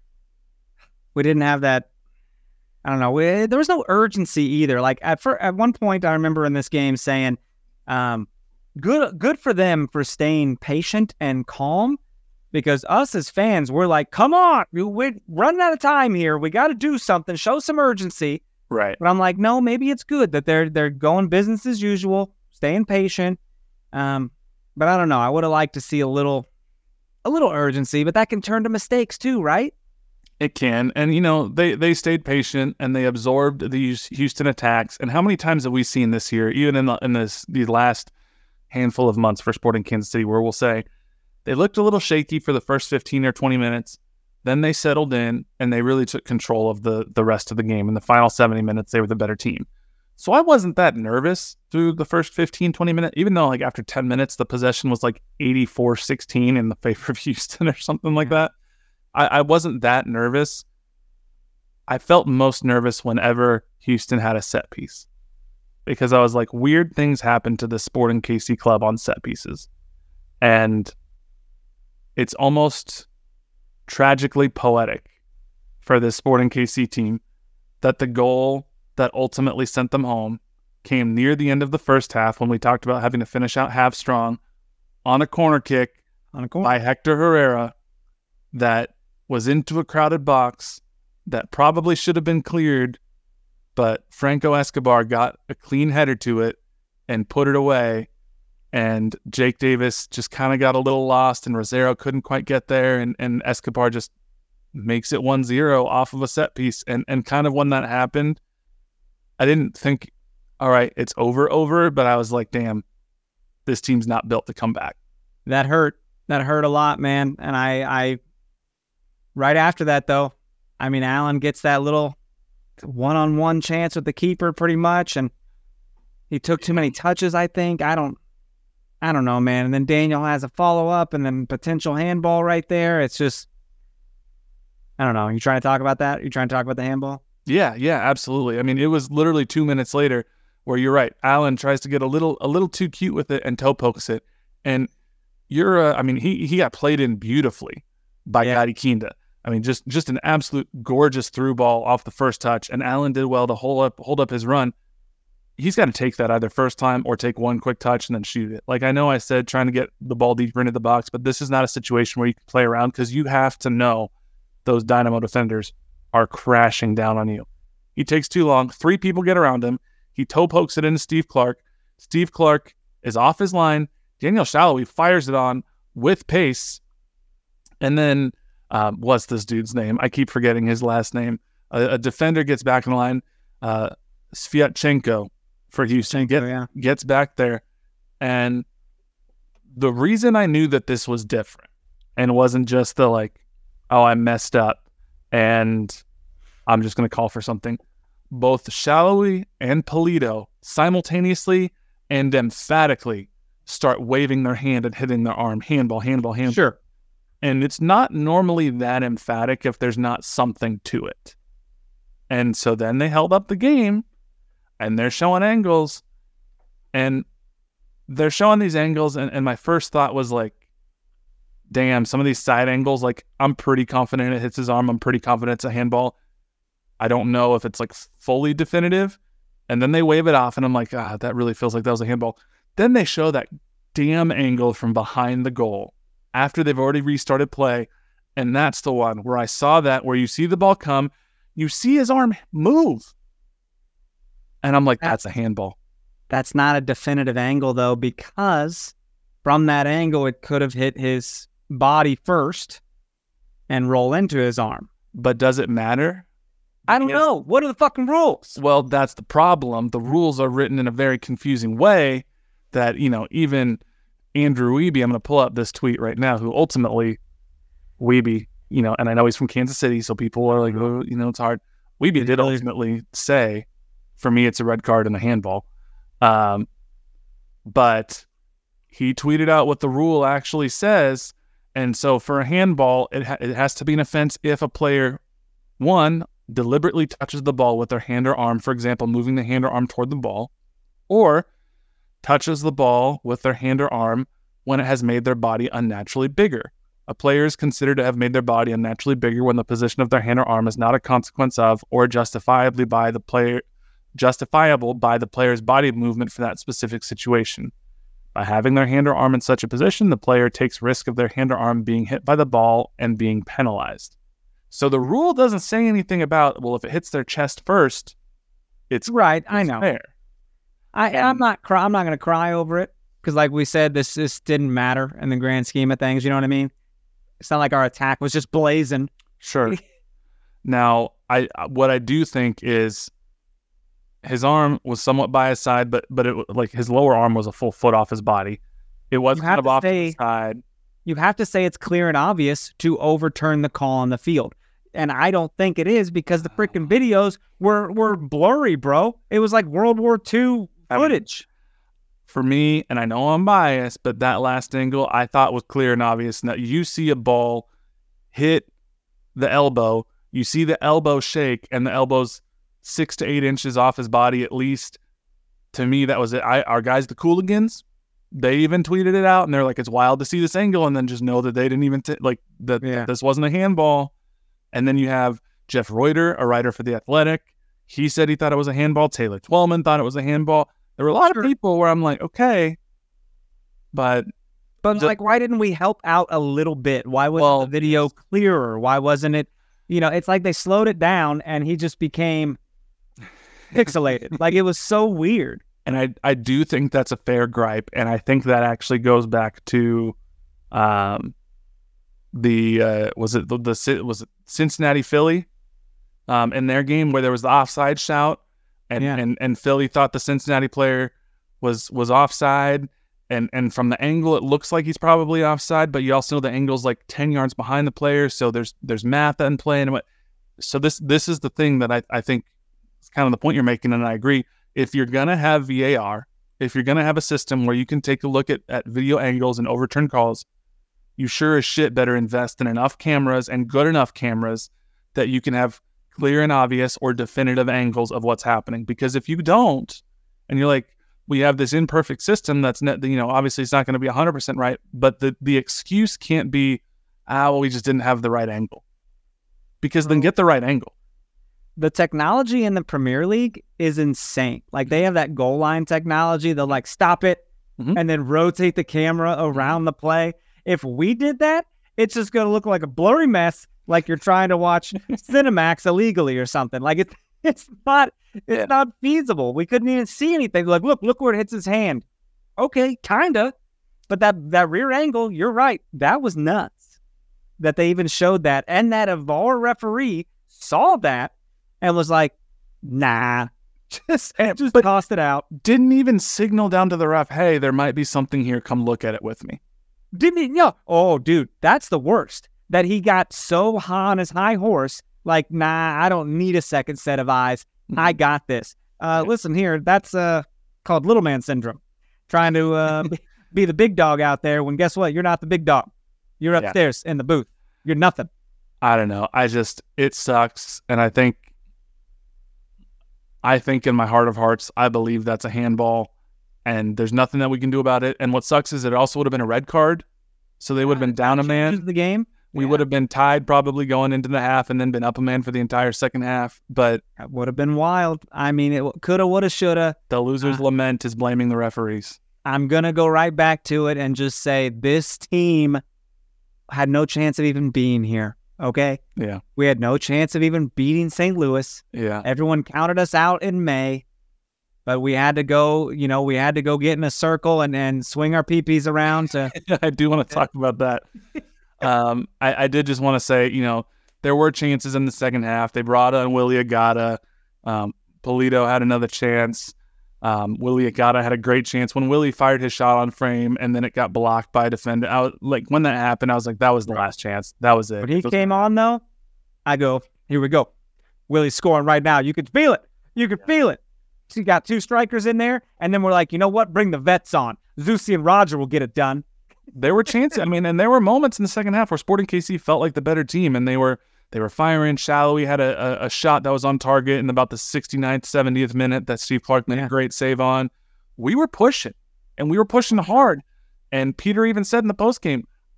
we didn't have that. I don't know. We, there was no urgency either. Like at for, at one point, I remember in this game saying, um, "Good, good for them for staying patient and calm." Because us as fans, we're like, "Come on, we're running out of time here. We got to do something. Show some urgency." Right. But I'm like, no, maybe it's good that they're they're going business as usual, staying patient. Um, but I don't know. I would have liked to see a little, a little urgency, but that can turn to mistakes too, right? It can. And, you know, they, they stayed patient and they absorbed these Houston attacks. And how many times have we seen this year, even in, the, in this these last handful of months for Sporting Kansas City, where we'll say they looked a little shaky for the first fifteen or twenty minutes. Then they settled in and they really took control of the, the rest of the game. In the final seventy minutes, they were the better team. So I wasn't that nervous through the first fifteen, twenty minutes, even though like after ten minutes, the possession was like eighty-four sixteen in the favor of Houston or something like that. I, I wasn't that nervous. I felt most nervous whenever Houston had a set piece because I was like, weird things happen to the Sporting K C club on set pieces. And it's almost tragically poetic for this Sporting K C team that the goal that ultimately sent them home came near the end of the first half when we talked about having to finish out half strong on a corner kick on a corner. by Hector Herrera that was into a crowded box that probably should have been cleared, but Franco Escobar got a clean header to it and put it away. And Jake Davis just kind of got a little lost, and Rosero couldn't quite get there, and, and Escobar just makes it one zero off of a set piece. And, and kind of when that happened, I didn't think, all right, it's over, over, but I was like, damn, this team's not built to come back. That hurt. That hurt a lot, man. And I, I right after that, though, I mean, Allen gets that little one-on-one chance with the keeper pretty much, and he took too many touches, I think. I don't I don't know, man. And then Daniel has a follow-up and then potential handball right there. It's just, I don't know. You trying to talk about that? You trying to talk about the handball? Yeah, yeah, absolutely. I mean, it was literally two minutes later where you're right. Allen tries to get a little a little too cute with it and toe pokes it. And you're, uh, I mean, he he got played in beautifully by Yeah. Gadi Kinda. I mean, just just an absolute gorgeous through ball off the first touch. And Allen did well to hold up hold up his run. He's got to take that either first time or take one quick touch and then shoot it. Like I know I said trying to get the ball deeper into the box, but this is not a situation where you can play around because you have to know those Dynamo defenders are crashing down on you. He takes too long. Three people get around him. He toe pokes it into Steve Clark. Steve Clark is off his line. Daniel Shallowy fires it on with pace. And then, um, what's this dude's name? I keep forgetting his last name. A, a defender gets back in line. Uh, Sviatchenko for Houston get, yeah. gets back there. And the reason I knew that this was different and wasn't just the like, oh, I messed up and I'm just going to call for something. Both Shallowy and Polito simultaneously and emphatically start waving their hand and hitting their arm. Handball, handball, handball. Sure. And it's not normally that emphatic if there's not something to it. And so then they held up the game and they're showing angles and they're showing these angles. And, and my first thought was like, damn, some of these side angles, like I'm pretty confident it hits his arm. I'm pretty confident it's a handball. I don't know if it's like fully definitive. And then they wave it off and I'm like, ah, that really feels like that was a handball. Then they show that damn angle from behind the goal after they've already restarted play. And that's the one where I saw that, where you see the ball come, you see his arm move. And I'm like, that's a handball. That's not a definitive angle, though, because from that angle, it could have hit his body first and roll into his arm. But does it matter? I don't Yes. know. What are the fucking rules? Well, that's the problem. The rules are written in a very confusing way that, you know, even Andrew Wiebe, I'm going to pull up this tweet right now, who ultimately, Wiebe, you know, and I know he's from Kansas City, so people are like, oh, you know, it's hard. Wiebe did ultimately say, for me, it's a red card and a handball. Um, but he tweeted out what the rule actually says. And so for a handball, it, ha- it has to be an offense if a player, one, deliberately touches the ball with their hand or arm, for example, moving the hand or arm toward the ball, or touches the ball with their hand or arm when it has made their body unnaturally bigger. A player is considered to have made their body unnaturally bigger when the position of their hand or arm is not a consequence of or justifiably by the player justifiable by the player's body movement for that specific situation. By having their hand or arm in such a position, the player takes risk of their hand or arm being hit by the ball and being penalized. So the rule doesn't say anything about, well, if it hits their chest first, it's right. It's I know. fair. I, I'm not cry. I'm not going to cry over it because, like we said, this this didn't matter in the grand scheme of things. You know what I mean? It's not like our attack was just blazing. Sure. Now, I what I do think is his arm was somewhat by his side, but but it like his lower arm was a full foot off his body. It was kind of off to the side. You have to say it's clear and obvious to overturn the call on the field. And I don't think it is because the freaking videos were, were blurry, bro. It was like World War Two footage. For me, and I know I'm biased, but that last angle I thought was clear and obvious. Now, you see a ball hit the elbow, you see the elbow shake, and the elbow's six to eight inches off his body at least. To me, that was it. I, our guys, the Cooligans, they even tweeted it out, and they're like, it's wild to see this angle, and then just know that they didn't even, t- like, that yeah. this wasn't a handball. And then you have Jeff Reuter, a writer for The Athletic. He said he thought it was a handball. Taylor Twellman thought it was a handball. There were a lot sure. of people where I'm like, okay, but... But, the, like, why didn't we help out a little bit? Why wasn't well, the video clearer? Why wasn't it... You know, it's like they slowed it down, and he just became pixelated. Like, it was so weird. And I, I do think that's a fair gripe, and I think that actually goes back to... um. The uh, was it the, the was it Cincinnati Philly um, in their game where there was the offside shout and, yeah. and and Philly thought the Cincinnati player was was offside and and from the angle it looks like he's probably offside, but you also know the angle's like ten yards behind the player, so there's there's math in play and what. So this this is the thing that I I think is kind of the point you're making, and I agree. If you're gonna have V A R, if you're gonna have a system where you can take a look at at video angles and overturn calls, you sure as shit better invest in enough cameras and good enough cameras that you can have clear and obvious or definitive angles of what's happening. Because if you don't, and you're like, we have this imperfect system that's, net, you know, obviously it's not going to be one hundred percent right, but the, the excuse can't be, ah, well, we just didn't have the right angle. Because then get the right angle. The technology in the Premier League is insane. Like, they have that goal line technology. They'll, like, stop it mm-hmm. and then rotate the camera around the play. If we did that, it's just going to look like a blurry mess, like you're trying to watch Cinemax illegally or something. Like it, it's not, it's yeah. not feasible. We couldn't even see anything. Like, look, look where it hits his hand. Okay, kinda, but that that rear angle, you're right. That was nuts. That they even showed that, and that a V A R referee saw that and was like, "Nah, just just but tossed it out." Didn't even signal down to the ref, "Hey, there might be something here. Come look at it with me." Didn't he? No. Oh, dude, that's the worst. That he got so high on his high horse, like, nah, I don't need a second set of eyes. Mm-hmm. I got this. Uh, listen here, that's uh, called little man syndrome. Trying to uh, be the big dog out there when guess what? You're not the big dog. You're upstairs yeah. in the booth. You're nothing. I don't know. I just, it sucks. And I think, I think in my heart of hearts, I believe that's a handball. And there's nothing that we can do about it. And what sucks is it also would have been a red card. So they would have been down a man. The game. We yeah. would have been tied probably going into the half and then been up a man for the entire second half. But that would have been wild. I mean, it coulda, woulda, shoulda. The loser's uh, lament is blaming the referees. I'm going to go right back to it and just say this team had no chance of even being here. Okay? Yeah. We had no chance of even beating Saint Louis. Yeah. Everyone counted us out in May. But we had to go, you know, we had to go get in a circle and, and swing our pee-pees around to... I do want to talk about that. um, I, I did just want to say, you know, there were chances in the second half. They brought on Willie Agata. Um, Polito had another chance. Um, Willie Agata had a great chance when Willie fired his shot on frame and then it got blocked by a defender. I was, like, when that happened, I was like, that was the last chance. That was it. When he it was came on, though, I go, here we go. Willie's scoring right now. You can feel it. You can yeah. feel it. You got two strikers in there, and then we're like, you know what? Bring the vets on. Zusi and Roger will get it done. There were chances. I mean, and there were moments in the second half where Sporting K C felt like the better team, and they were they were firing. Shallowy had a, a, a shot that was on target in about the sixty-ninth, seventieth minute that Steve Clark made yeah. a great save on. We were pushing, and we were pushing hard. And Peter even said in the postgame,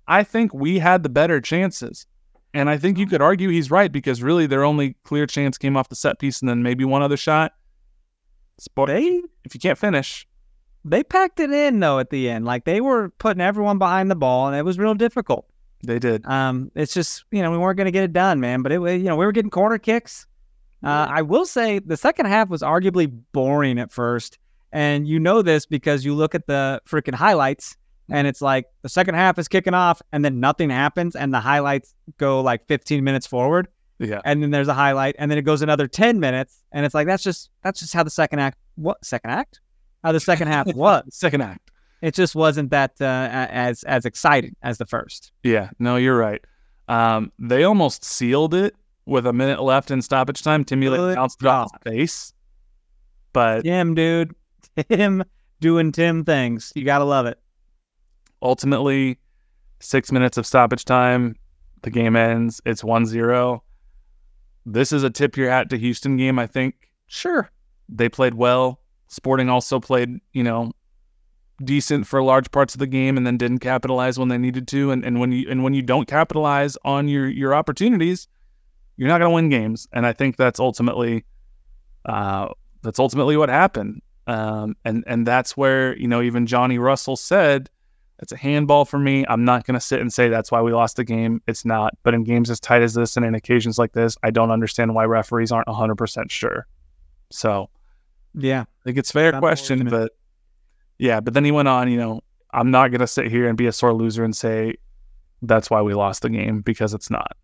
I think we had the better chances. And I think you could argue he's right because really their only clear chance came off the set piece and then maybe one other shot. Sport, they, if you can't finish. They packed it in, though, at the end. Like, they were putting everyone behind the ball, and it was real difficult. They did. Um, It's just, you know, we weren't going to get it done, man. But, it, you know, we were getting corner kicks. Uh, I will say the second half was arguably boring at first. And you know this because you look at the freaking highlights, and it's like the second half is kicking off, and then nothing happens, and the highlights go like fifteen minutes forward. Yeah. And then there's a highlight, and then it goes another ten minutes, and it's like that's just that's just how the second act what second act? How the second half was. Second act. It just wasn't that uh, as as exciting as the first. Yeah, no, you're right. Um, they almost sealed it with a minute left in stoppage time. Timmy like bounced it off his face. But Tim, dude. Tim doing Tim things. You gotta love it. Ultimately, six minutes of stoppage time. The game ends. It's one zero. This is a tip your hat to Houston game, I think. Sure, they played well. Sporting also played, you know, decent for large parts of the game and then didn't capitalize when they needed to. And, and when you and when you don't capitalize on your, your opportunities, you're not going to win games. And I think that's ultimately uh, that's ultimately what happened. Um, and, and that's where, you know, even Johnny Russell said, it's a handball for me. I'm not going to sit and say that's why we lost the game. It's not. But in games as tight as this and in occasions like this, I don't understand why referees aren't one hundred percent sure. So, yeah, I think it's a fair question. But, yeah, but then he went on, you know, I'm not going to sit here and be a sore loser and say that's why we lost the game because it's not.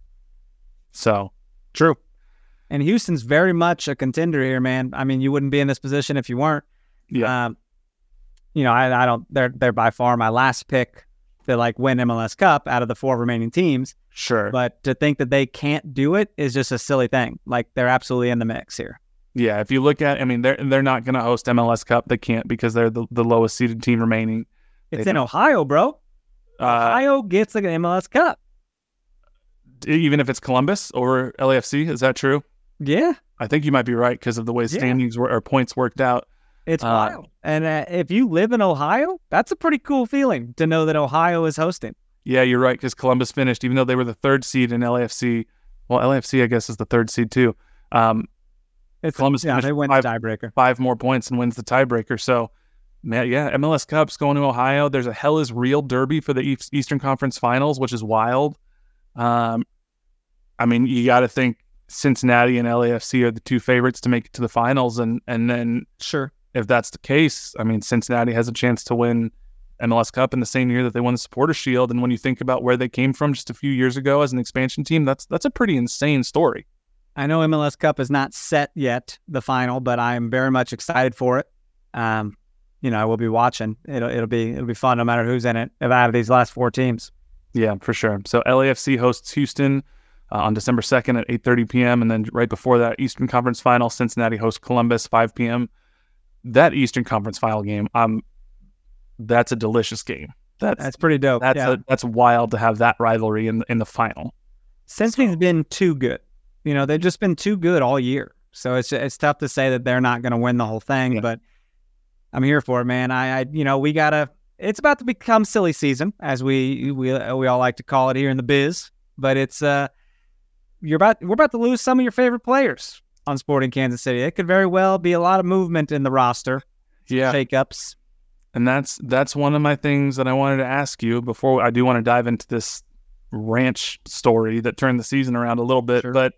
So, true. And Houston's very much a contender here, man. I mean, you wouldn't be in this position if you weren't. Yeah. Um, You know, I, I don't. They're they're by far my last pick to like win M L S Cup out of the four remaining teams. Sure, but to think that they can't do it is just a silly thing. Like they're absolutely in the mix here. Yeah, if you look at, I mean, they're they're not going to host M L S Cup. They can't because they're the, the lowest seeded team remaining. It's in Ohio, bro. Uh, Ohio gets like an M L S Cup, even if it's Columbus or L A F C. Is that true? Yeah, I think you might be right because of the way standings yeah. were, or points worked out. It's uh, wild. And uh, if you live in Ohio, that's a pretty cool feeling to know that Ohio is hosting. Yeah, you're right, because Columbus finished, even though they were the third seed in L A F C. Well, L A F C, I guess, is the third seed, too. Um, it's, Columbus yeah, finished they win five, the tiebreaker. Five more points and wins the tiebreaker. So, man, yeah, M L S Cup's going to Ohio. There's a Hell is Real Derby for the Eastern Conference Finals, which is wild. Um, I mean, you got to think Cincinnati and L A F C are the two favorites to make it to the finals, and and then sure. If that's the case, I mean, Cincinnati has a chance to win M L S Cup in the same year that they won the Supporters Shield. And when you think about where they came from just a few years ago as an expansion team, that's that's a pretty insane story. I know M L S Cup is not set yet, the final, but I'm very much excited for it. Um, you know, I will be watching. It'll it'll be it'll be fun no matter who's in it out of these last four teams. Yeah, for sure. So L A F C hosts Houston uh, on December second at eight thirty p.m. And then right before that, Eastern Conference Final, Cincinnati hosts Columbus, five p.m. That Eastern Conference Final game, um, that's a delicious game. That's that's pretty dope. That's yeah. a, that's wild to have that rivalry in in the final. Cincy's so. been too good. You know, they've just been too good all year. So it's it's tough to say that they're not going to win the whole thing. Yeah. But I'm here for it, man. I, I you know we gotta. It's about to become silly season, as we we we all like to call it here in the biz. But it's uh, you're about we're about to lose some of your favorite players on Sporting Kansas City. It could very well be a lot of movement in the roster. Yeah. Shakeups. And that's that's one of my things that I wanted to ask you before I do want to dive into this ranch story that turned the season around a little bit. Sure. But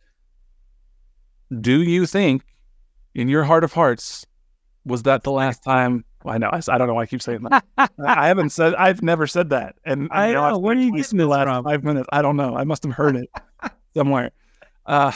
do you think, in your heart of hearts, was that the last time? Well, I know I, I don't know why I keep saying that. I haven't said. I've never said that. And I know. know where are you getting the last from? Five minutes. I don't know. I must have heard it somewhere. Uh,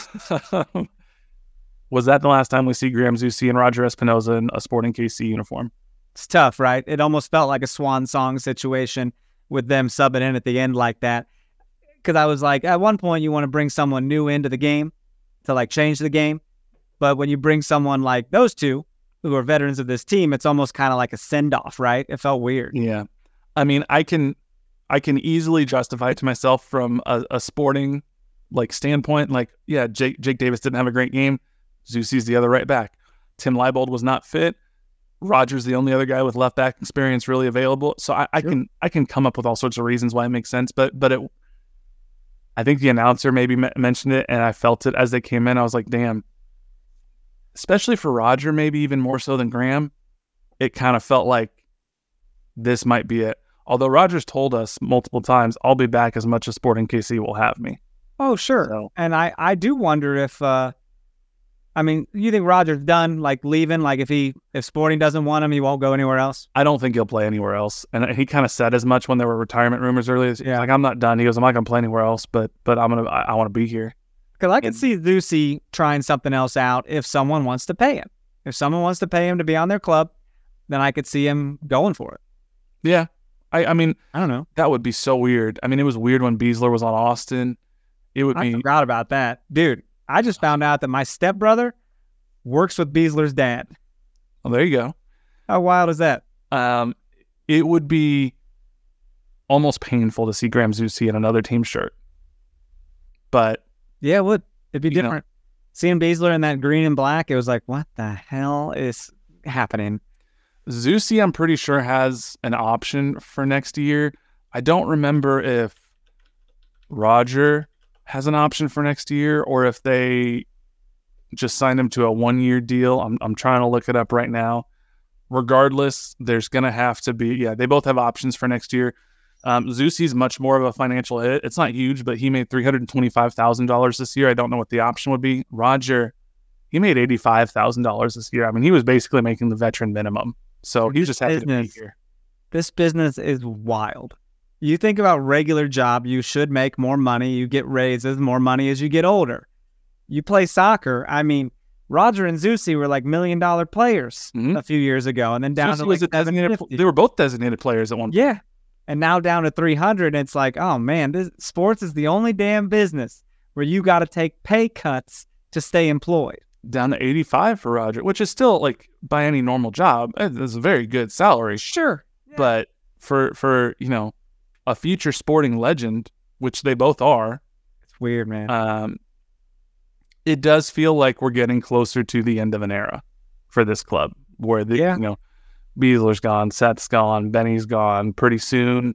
Was that the last time we see Graham Zusi and Roger Espinoza in a Sporting K C uniform? It's tough, right? It almost felt like a swan song situation with them subbing in at the end like that. Because I was like, at one point, you want to bring someone new into the game to like change the game. But when you bring someone like those two, who are veterans of this team, it's almost kind of like a send-off, right? It felt weird. Yeah. I mean, I can I can easily justify it to myself from a, a sporting like standpoint. Like, yeah, Jake, Jake Davis didn't have a great game. Zusi's the other right back. Tim Leibold was not fit. Roger's the only other guy with left back experience really available. So I, I sure. can I can come up with all sorts of reasons why it makes sense. But but it, I think the announcer maybe m- mentioned it, and I felt it as they came in. I was like, damn. Especially for Roger, maybe even more so than Graham, it kind of felt like this might be it. Although Roger's told us multiple times, I'll be back as much as Sporting K C will have me. Oh, sure. So, and I, I do wonder if, uh, I mean, you think Roger's done, like leaving? Like if he if Sporting doesn't want him, he won't go anywhere else? I don't think he'll play anywhere else. And he kind of said as much when there were retirement rumors earlier. He's yeah. like, I'm not done. He goes, I'm not going to play anywhere else, but but I'm gonna I, I want to be here. Because I can and, see Zusi trying something else out if someone wants to pay him. If someone wants to pay him to be on their club, then I could see him going for it. Yeah. I, I mean, I don't know. That would be so weird. I mean, it was weird when Beasler was on Austin. It would I be. I forgot about that. Dude, I just found out that my stepbrother works with Beasler's dad. Oh, there you go. How wild is that? Um, it would be almost painful to see Graham Zusi in another team shirt. But. Yeah, it would. It'd be different. Know. Seeing Beasler in that green and black, it was like, what the hell is happening? Zusi, I'm pretty sure, has an option for next year. I don't remember if Roger has an option for next year or if they just signed him to a one-year deal. I'm I'm trying to look it up right now. Regardless, there's going to have to be, yeah, they both have options for next year. Um, Zusi's much more of a financial hit. It's not huge, but he made three hundred twenty-five thousand dollars this year. I don't know what the option would be. Roger, he made eighty-five thousand dollars this year. I mean, he was basically making the veteran minimum. So he was just happy business, to be here. This business is wild. You think about regular job, you should make more money. You get raises, more money as you get older. You play soccer. I mean, Roger and Zusi were like million dollar players mm-hmm. a few years ago, and then down Zusi to like designated, they were both designated players at one point. Yeah, and now down to three hundred. And it's like, oh man, this sports is the only damn business where you got to take pay cuts to stay employed. Down to eighty-five for Roger, which is still, like, by any normal job, it's a very good salary. Sure. Yeah. But for, for, you know, a future sporting legend, which they both are. It's weird, man. Um, it does feel like we're getting closer to the end of an era for this club where, the yeah. you know, Beasler's gone, Seth's gone, Benny's gone. Pretty soon,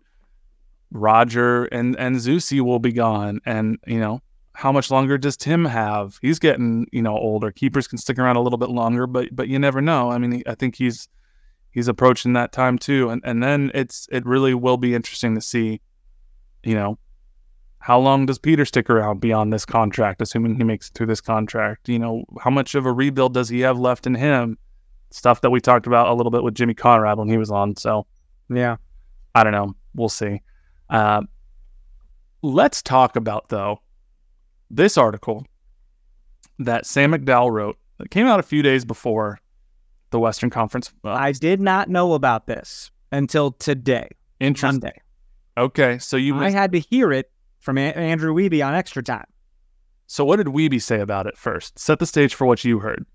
Roger and, and Zusi will be gone. And, you know, how much longer does Tim have? He's getting, you know, older. Keepers can stick around a little bit longer, but but you never know. I mean, I think he's he's approaching that time too. And and then it's it really will be interesting to see, you know, how long does Peter stick around beyond this contract, assuming he makes it through this contract? You know, how much of a rebuild does he have left in him? Stuff that we talked about a little bit with Jimmy Conrad when he was on. So, yeah, I don't know. We'll see. Uh, let's talk about, though, this article that Sam McDowell wrote that came out a few days before the Western Conference. Uh, I did not know about this until today, Interesting. Sunday. Okay, so you I had to hear it from a- Andrew Wiebe on Extra Time. So what did Wiebe say about it first? Set the stage for what you heard.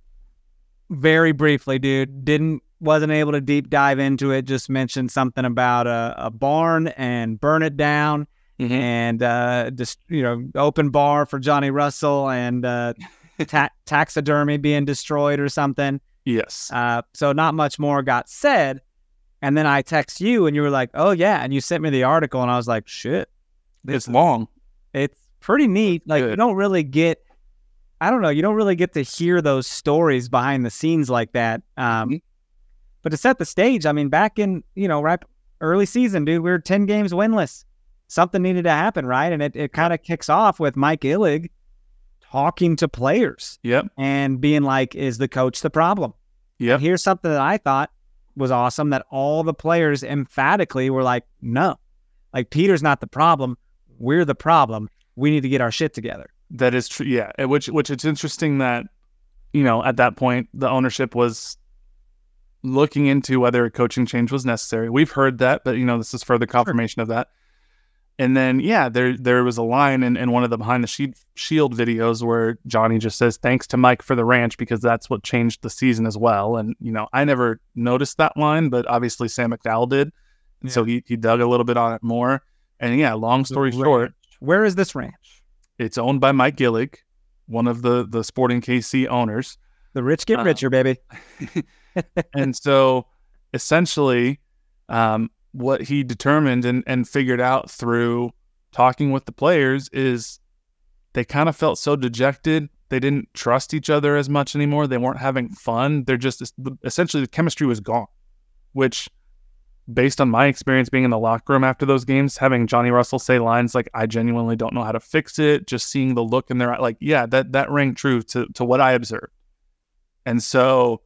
Very briefly, dude. Didn't wasn't able to deep dive into it. Just mentioned something about a, a barn and burn it down. Mm-hmm. And, uh, just, you know, open bar for Johnny Russell and uh, ta- taxidermy being destroyed or something. Yes. Uh, so not much more got said. And then I text you and you were like, oh, yeah. And you sent me the article and I was like, shit. It's long. It's pretty neat. Like, Good. You don't really get, I don't know, you don't really get to hear those stories behind the scenes like that. Um, mm-hmm. But to set the stage, I mean, back in, you know, right early season, dude, we were ten games winless. Something needed to happen, right? And it, it kind of kicks off with Mike Illig talking to players. Yep. And being like, is the coach the problem? Yep. Here's something that I thought was awesome, that all the players emphatically were like, no. Like, Peter's not the problem. We're the problem. We need to get our shit together. That is true, yeah. Which, which it's interesting that, you know, at that point, the ownership was looking into whether a coaching change was necessary. We've heard that, but, you know, this is further confirmation sure. of that. And then, yeah, there there was a line in, in one of the Behind the Shield videos where Johnny just says, thanks to Mike for the ranch, because that's what changed the season as well. And, you know, I never noticed that line, but obviously Sam McDowell did. And yeah. so he, he dug a little bit on it more. And, yeah, long story short. Where is this ranch? It's owned by Mike Illig, one of the, the Sporting K C owners. The rich get richer, uh, baby. And so essentially um, what he determined and, and figured out through talking with the players is they kind of felt so dejected. They didn't trust each other as much anymore. They weren't having fun. They're just essentially the chemistry was gone, which based on my experience being in the locker room after those games, having Johnny Russell say lines like, I genuinely don't know how to fix it. Just seeing the look in their eye, like, yeah, that, that rang true to, to what I observed. And so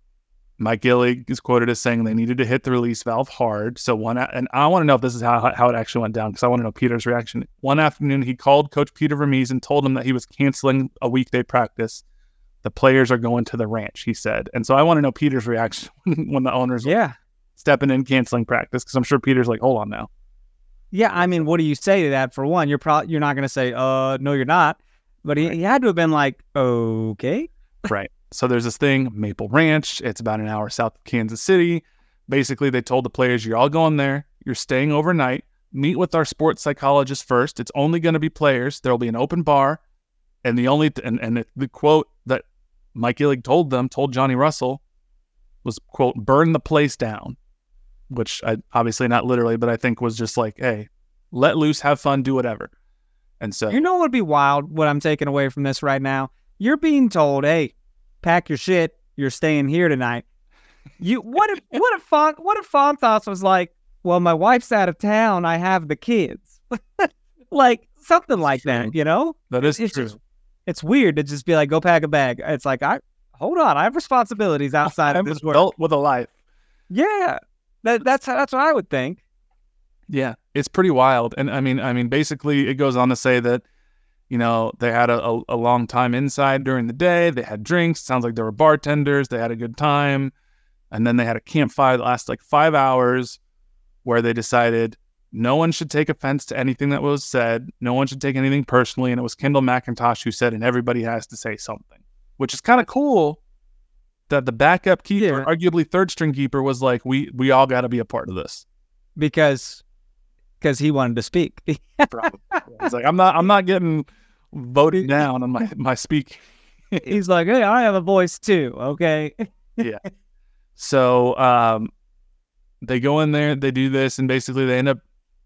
Mike Gillig is quoted as saying they needed to hit the release valve hard. So one, and I want to know if this is how how it actually went down because I want to know Peter's reaction. One afternoon, he called Coach Peter Vermees and told him that he was canceling a weekday practice. The players are going to the ranch, he said. And so I want to know Peter's reaction when the owners yeah stepping in, canceling practice, because I'm sure Peter's like, hold on now. Yeah, I mean, what do you say to that? For one, you're probably you're not going to say, uh, no, you're not. But he, right. he had to have been like, okay, right. So there's this thing, Maple Ranch. It's about an hour south of Kansas City. Basically, they told the players, you're all going there. You're staying overnight. Meet with our sports psychologist first. It's only going to be players. There'll be an open bar. And the only, th- and, and the quote that Mike Gillig told them, told Johnny Russell, was, quote, burn the place down, which I obviously not literally, but I think was just like, hey, let loose, have fun, do whatever. And so, you know what would be wild, what I'm taking away from this right now? You're being told, hey, pack your shit, you're staying here tonight. You what if what if Fon, what if Fontas was like, well, my wife's out of town, I have the kids. Like something like that, you know? That is it's true. Just, it's weird to just be like, go pack a bag. It's like, I hold on, I have responsibilities outside I'm of this an work. adult with a life. Yeah. That, that's that's what I would think. Yeah, it's pretty wild. And I mean, I mean, basically it goes on to say that, you know, they had a, a, a long time inside during the day. They had drinks. Sounds like there were bartenders. They had a good time. And then they had a campfire that lasted like five hours where they decided no one should take offense to anything that was said. No one should take anything personally. And it was Kendall McIntosh who said, and everybody has to say something, which is kind of cool that the backup keeper, yeah. arguably third string keeper, was like, we we all got to be a part of this. Because because he wanted to speak. Probably. He's like, I'm not I'm not getting voted down on my, my speak. He's like, hey, I have a voice too, okay? Yeah. So um, they go in there, they do this, and basically they end up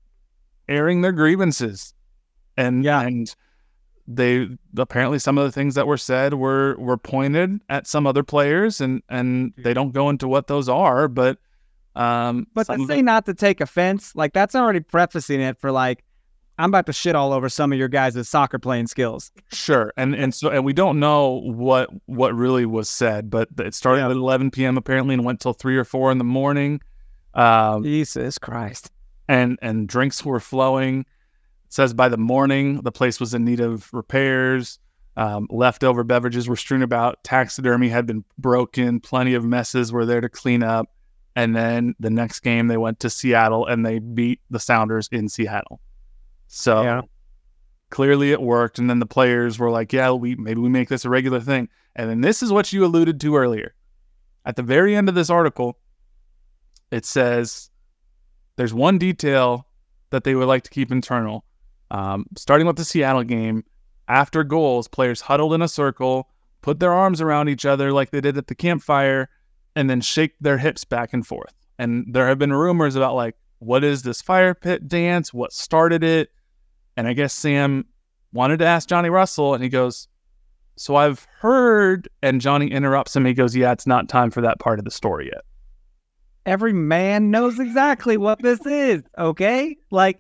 airing their grievances. And yeah. and they apparently some of the things that were said were were pointed at some other players, and, and they don't go into what those are, but um But to say not to take offense, like that's already prefacing it for like, I'm about to shit all over some of your guys' soccer playing skills. Sure. And and so and we don't know what what really was said, but it started yeah. at eleven p.m. apparently and went till three or four in the morning. Um, Jesus Christ. And and drinks were flowing. It says by the morning, the place was in need of repairs. Um, leftover beverages were strewn about. Taxidermy had been broken. Plenty of messes were there to clean up. And then the next game, they went to Seattle and they beat the Sounders in Seattle. So yeah. clearly it worked. And then the players were like, yeah, we maybe we make this a regular thing. And then this is what you alluded to earlier. At the very end of this article, it says there's one detail that they would like to keep internal. Um, starting with the Seattle game, after goals, players huddled in a circle, put their arms around each other like they did at the campfire, and then shake their hips back and forth. And there have been rumors about like, what is this fire pit dance? What started it? And I guess Sam wanted to ask Johnny Russell, and he goes, so I've heard, and Johnny interrupts him. He goes, yeah, it's not time for that part of the story yet. Every man knows exactly what this is, okay? Like,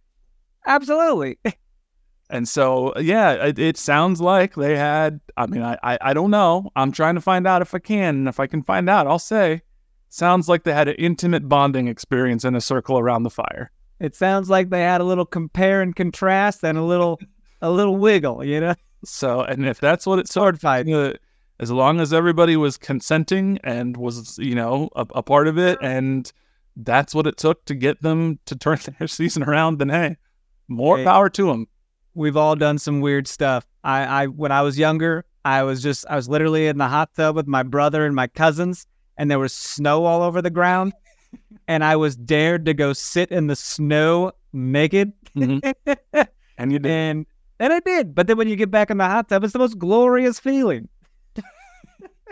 absolutely. And so, yeah, it, it sounds like they had, I mean, I, I, I don't know. I'm trying to find out if I can. And if I can find out, I'll say, sounds like they had an intimate bonding experience in a circle around the fire. It sounds like they had a little compare and contrast and a little a little wiggle, you know? So, and if that's what it's sword fight, uh, as long as everybody was consenting and was, you know, a, a part of it, and that's what it took to get them to turn their season around, then hey, more hey. power to them. We've all done some weird stuff. I, I, when I was younger, I was just, I was literally in the hot tub with my brother and my cousins, and there was snow all over the ground, and I was dared to go sit in the snow naked. Mm-hmm. And you did. And, and I did. But then when you get back in the hot tub, it's the most glorious feeling.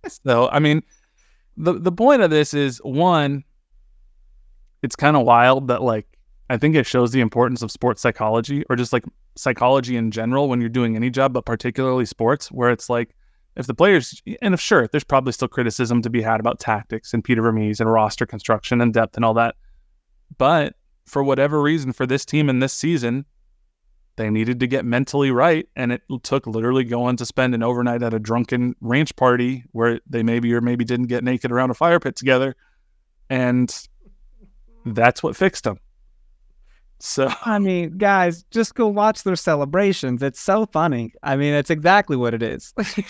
So, I mean, the the point of this is, one, it's kind of wild that, like, I think it shows the importance of sports psychology, or just like psychology in general when you're doing any job, but particularly sports, where it's like, if the players, and if sure, there's probably still criticism to be had about tactics and Peter Vermees and roster construction and depth and all that. But for whatever reason, for this team in this season, they needed to get mentally right. And it took literally going to spend an overnight at a drunken ranch party where they maybe or maybe didn't get naked around a fire pit together. And that's what fixed them. So, I mean, guys, just go watch their celebrations. It's so funny. I mean, it's exactly what it is.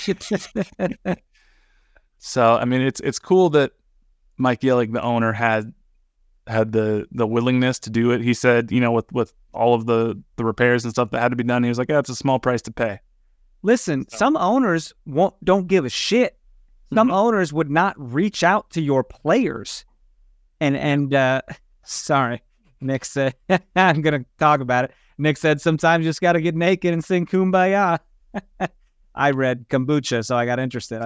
So, I mean, it's it's cool that Mike Yellig, the owner, had had the the willingness to do it. He said, you know, with with all of the the repairs and stuff that had to be done, he was like, yeah, it's a small price to pay. Listen, so. Some owners won't don't give a shit. Some mm-hmm. owners would not reach out to your players. And and uh, sorry. Nick said, I'm going to talk about it. Nick said, sometimes you just got to get naked and sing Kumbaya. I read kombucha, so I got interested.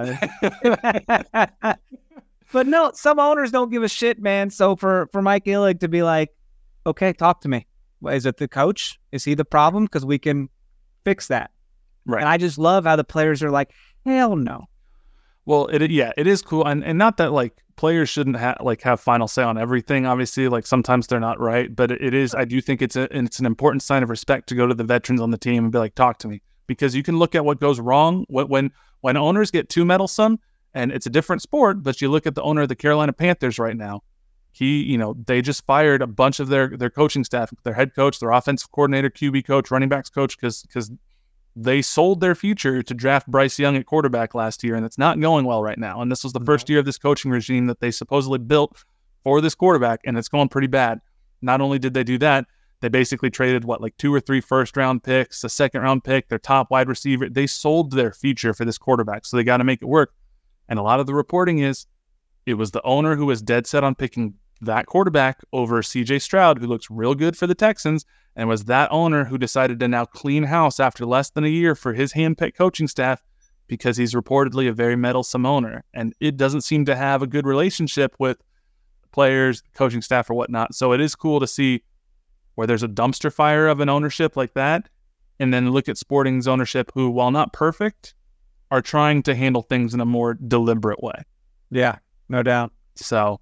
But no, some owners don't give a shit, man. So for, for Mike Yellig to be like, okay, talk to me. Is it the coach? Is he the problem? Because we can fix that. Right. And I just love how the players are like, hell no. Well, it yeah, it is cool. And and not that, like, players shouldn't have like have final say on everything. Obviously, like, sometimes they're not right, but it is. I do think it's a it's an important sign of respect to go to the veterans on the team and be like, talk to me, because you can look at what goes wrong when when owners get too meddlesome, and it's a different sport. But you look at the owner of the Carolina Panthers right now. He, you know, they just fired a bunch of their their coaching staff, their head coach, their offensive coordinator, Q B coach, running backs coach, because because they sold their future to draft Bryce Young at quarterback last year, and it's not going well right now. And this was the first year of this coaching regime that they supposedly built for this quarterback, and it's going pretty bad. Not only did they do that, they basically traded, what, like two or three first-round picks, a second-round pick, their top wide receiver. They sold their future for this quarterback, so they got to make it work. And a lot of the reporting is it was the owner who was dead set on picking that quarterback over C J Stroud, who looks real good for the Texans, and was that owner who decided to now clean house after less than a year for his hand-picked coaching staff, because he's reportedly a very meddlesome owner, and it doesn't seem to have a good relationship with players, coaching staff, or whatnot. So it is cool to see where there's a dumpster fire of an ownership like that, and then look at Sporting's ownership, who, while not perfect, are trying to handle things in a more deliberate way. Yeah, no doubt. So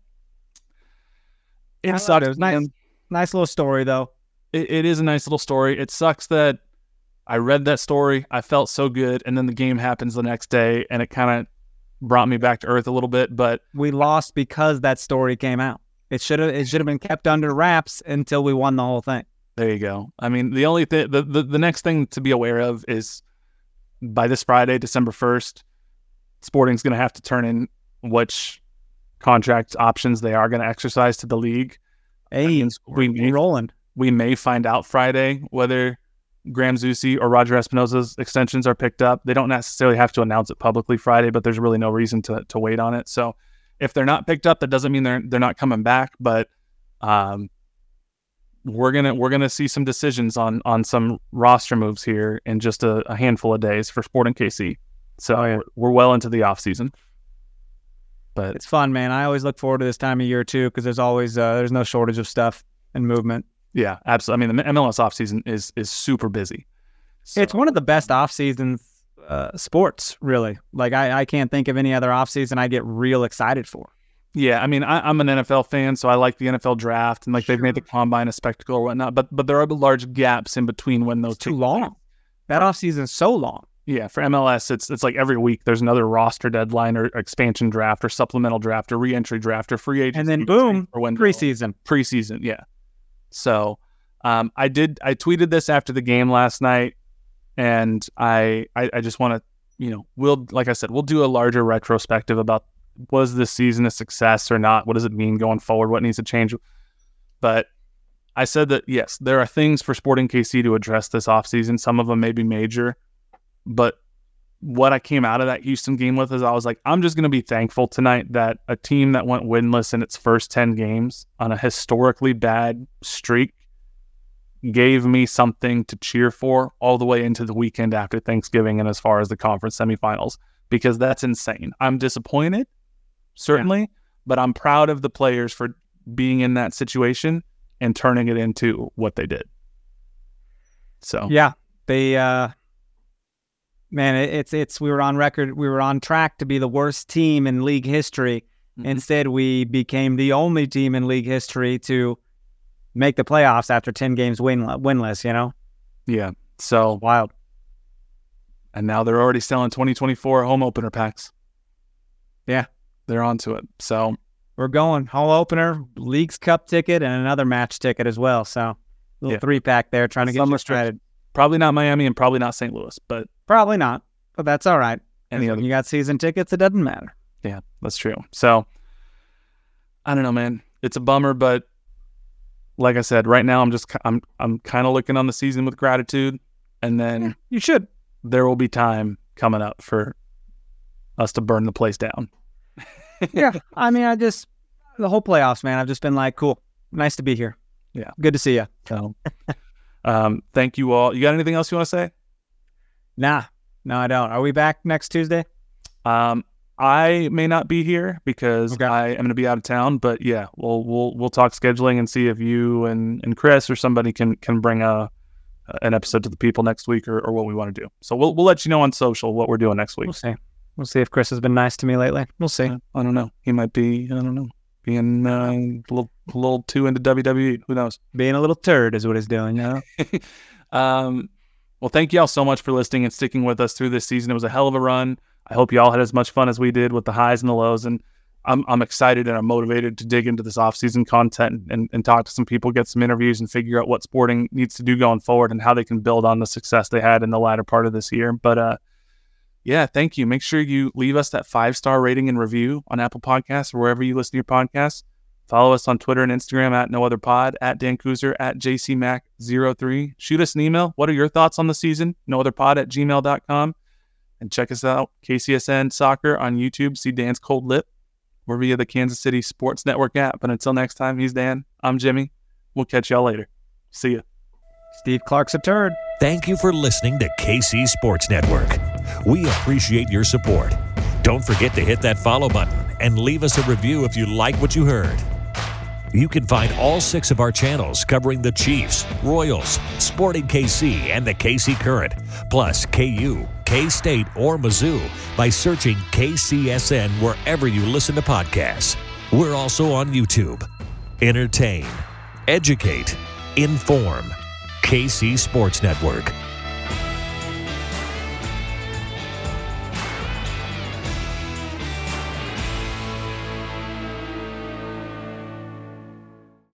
it I sucks. It. It was nice, nice little story, though. It, it is a nice little story. It sucks that I read that story, I felt so good, and then the game happens the next day, and it kind of brought me back to earth a little bit. But we lost because that story came out. It should have it should have been kept under wraps until we won the whole thing. There you go. I mean, the only thing, the, the, the next thing to be aware of is by this Friday, December first, Sporting's going to have to turn in which contract options they are going to exercise to the league. Hey, we may, rolling. We may find out Friday whether Graham Zusi or Roger Espinosa's extensions are picked up. They don't necessarily have to announce it publicly Friday, but there's really no reason to to wait on it. So if they're not picked up, that doesn't mean they're they're not coming back. But um, we're gonna we're gonna see some decisions on on some roster moves here in just a, a handful of days for Sporting K C. So oh, yeah. we're, we're well into the off season. But it's fun, man. I always look forward to this time of year too, because there's always uh, there's no shortage of stuff and movement. Yeah, absolutely. I mean, the M L S offseason is is super busy. So. It's one of the best off-season uh, sports, really. Like, I, I can't think of any other off-season I get real excited for. Yeah, I mean, I, I'm an N F L fan, so I like the N F L draft, and like sure. they've made the combine a spectacle or whatnot. But but there are large gaps in between when those it's too long. Games. That off-season is so long. Yeah, for M L S, it's it's like every week there's another roster deadline or expansion draft or supplemental draft or re-entry draft or free agency. And then boom, preseason. Preseason, yeah. So um, I did. I tweeted this after the game last night, and I I, I just want to, you know, we'll like I said, we'll do a larger retrospective about was this season a success or not? What does it mean going forward? What needs to change? But I said that yes, there are things for Sporting K C to address this offseason. Some of them may be major, but what I came out of that Houston game with is I was like, I'm just going to be thankful tonight that a team that went winless in its first ten games on a historically bad streak gave me something to cheer for all the way into the weekend after Thanksgiving and as far as the conference semifinals. because that's insane. I'm disappointed, certainly, yeah. but I'm proud of the players for being in that situation and turning it into what they did. So yeah, they uh, man, it, it's it's we were on record, we were on track to be the worst team in league history. Mm-hmm. Instead, we became the only team in league history to make the playoffs after ten games win winless. You know? Yeah. So wild. And now they're already selling twenty twenty-four home opener packs. Yeah, they're onto it. So we're going home opener, Leagues Cup ticket, and another match ticket as well. So little yeah. three pack there, trying to get you excited. Probably not Miami and probably not Saint Louis, but probably not. But that's all right. Any other? You got season tickets, it doesn't matter. Yeah, that's true. So I don't know, man. It's a bummer, but like I said, right now I'm just I'm I'm kind of looking on the season with gratitude, and then yeah, you should. There will be time coming up for us to burn the place down. Yeah, I mean, I just the whole playoffs, man. I've just been like, cool, nice to be here. Yeah, good to see you. So, um, thank you all. You got anything else you want to say? Nah, no, I don't. Are we back next Tuesday? Um, I may not be here because okay. I am going to be out of town. But yeah, we'll we'll we'll talk scheduling and see if you and, and Chris or somebody can can bring a an episode to the people next week or, or what we want to do. So we'll we'll let you know on social what we're doing next week. We'll see. We'll see if Chris has been nice to me lately. We'll see. Uh, I don't know. He might be. I don't know. Being uh, a little a little too into W W E. Who knows? Being a little turd is what he's doing. You know. um. Well, thank you all so much for listening and sticking with us through this season. It was a hell of a run. I hope you all had as much fun as we did with the highs and the lows. And I'm I'm excited and I'm motivated to dig into this off-season content and, and talk to some people, get some interviews, and figure out what Sporting needs to do going forward and how they can build on the success they had in the latter part of this year. But uh, yeah, thank you. Make sure you leave us that five-star rating and review on Apple Podcasts or wherever you listen to your podcasts. Follow us on Twitter and Instagram at No Other Pod, at Dan Kuzer, at J C Mac zero three. Shoot us an email. What are your thoughts on the season? No Other Pod at gmail dot com. And check us out, K C S N Soccer on YouTube. See Dan's Cold Lip. We're via the Kansas City Sports Network app. But until next time, he's Dan. I'm Jimmy. We'll catch y'all later. See ya. Steve Clark's a turd. Thank you for listening to K C Sports Network. We appreciate your support. Don't forget to hit that follow button and leave us a review if you like what you heard. You can find all six of our channels covering the Chiefs, Royals, Sporting K C, and the K C Current, plus K U, K-State, or Mizzou by searching K C S N wherever you listen to podcasts. We're also on YouTube. Entertain, educate, inform. K C Sports Network.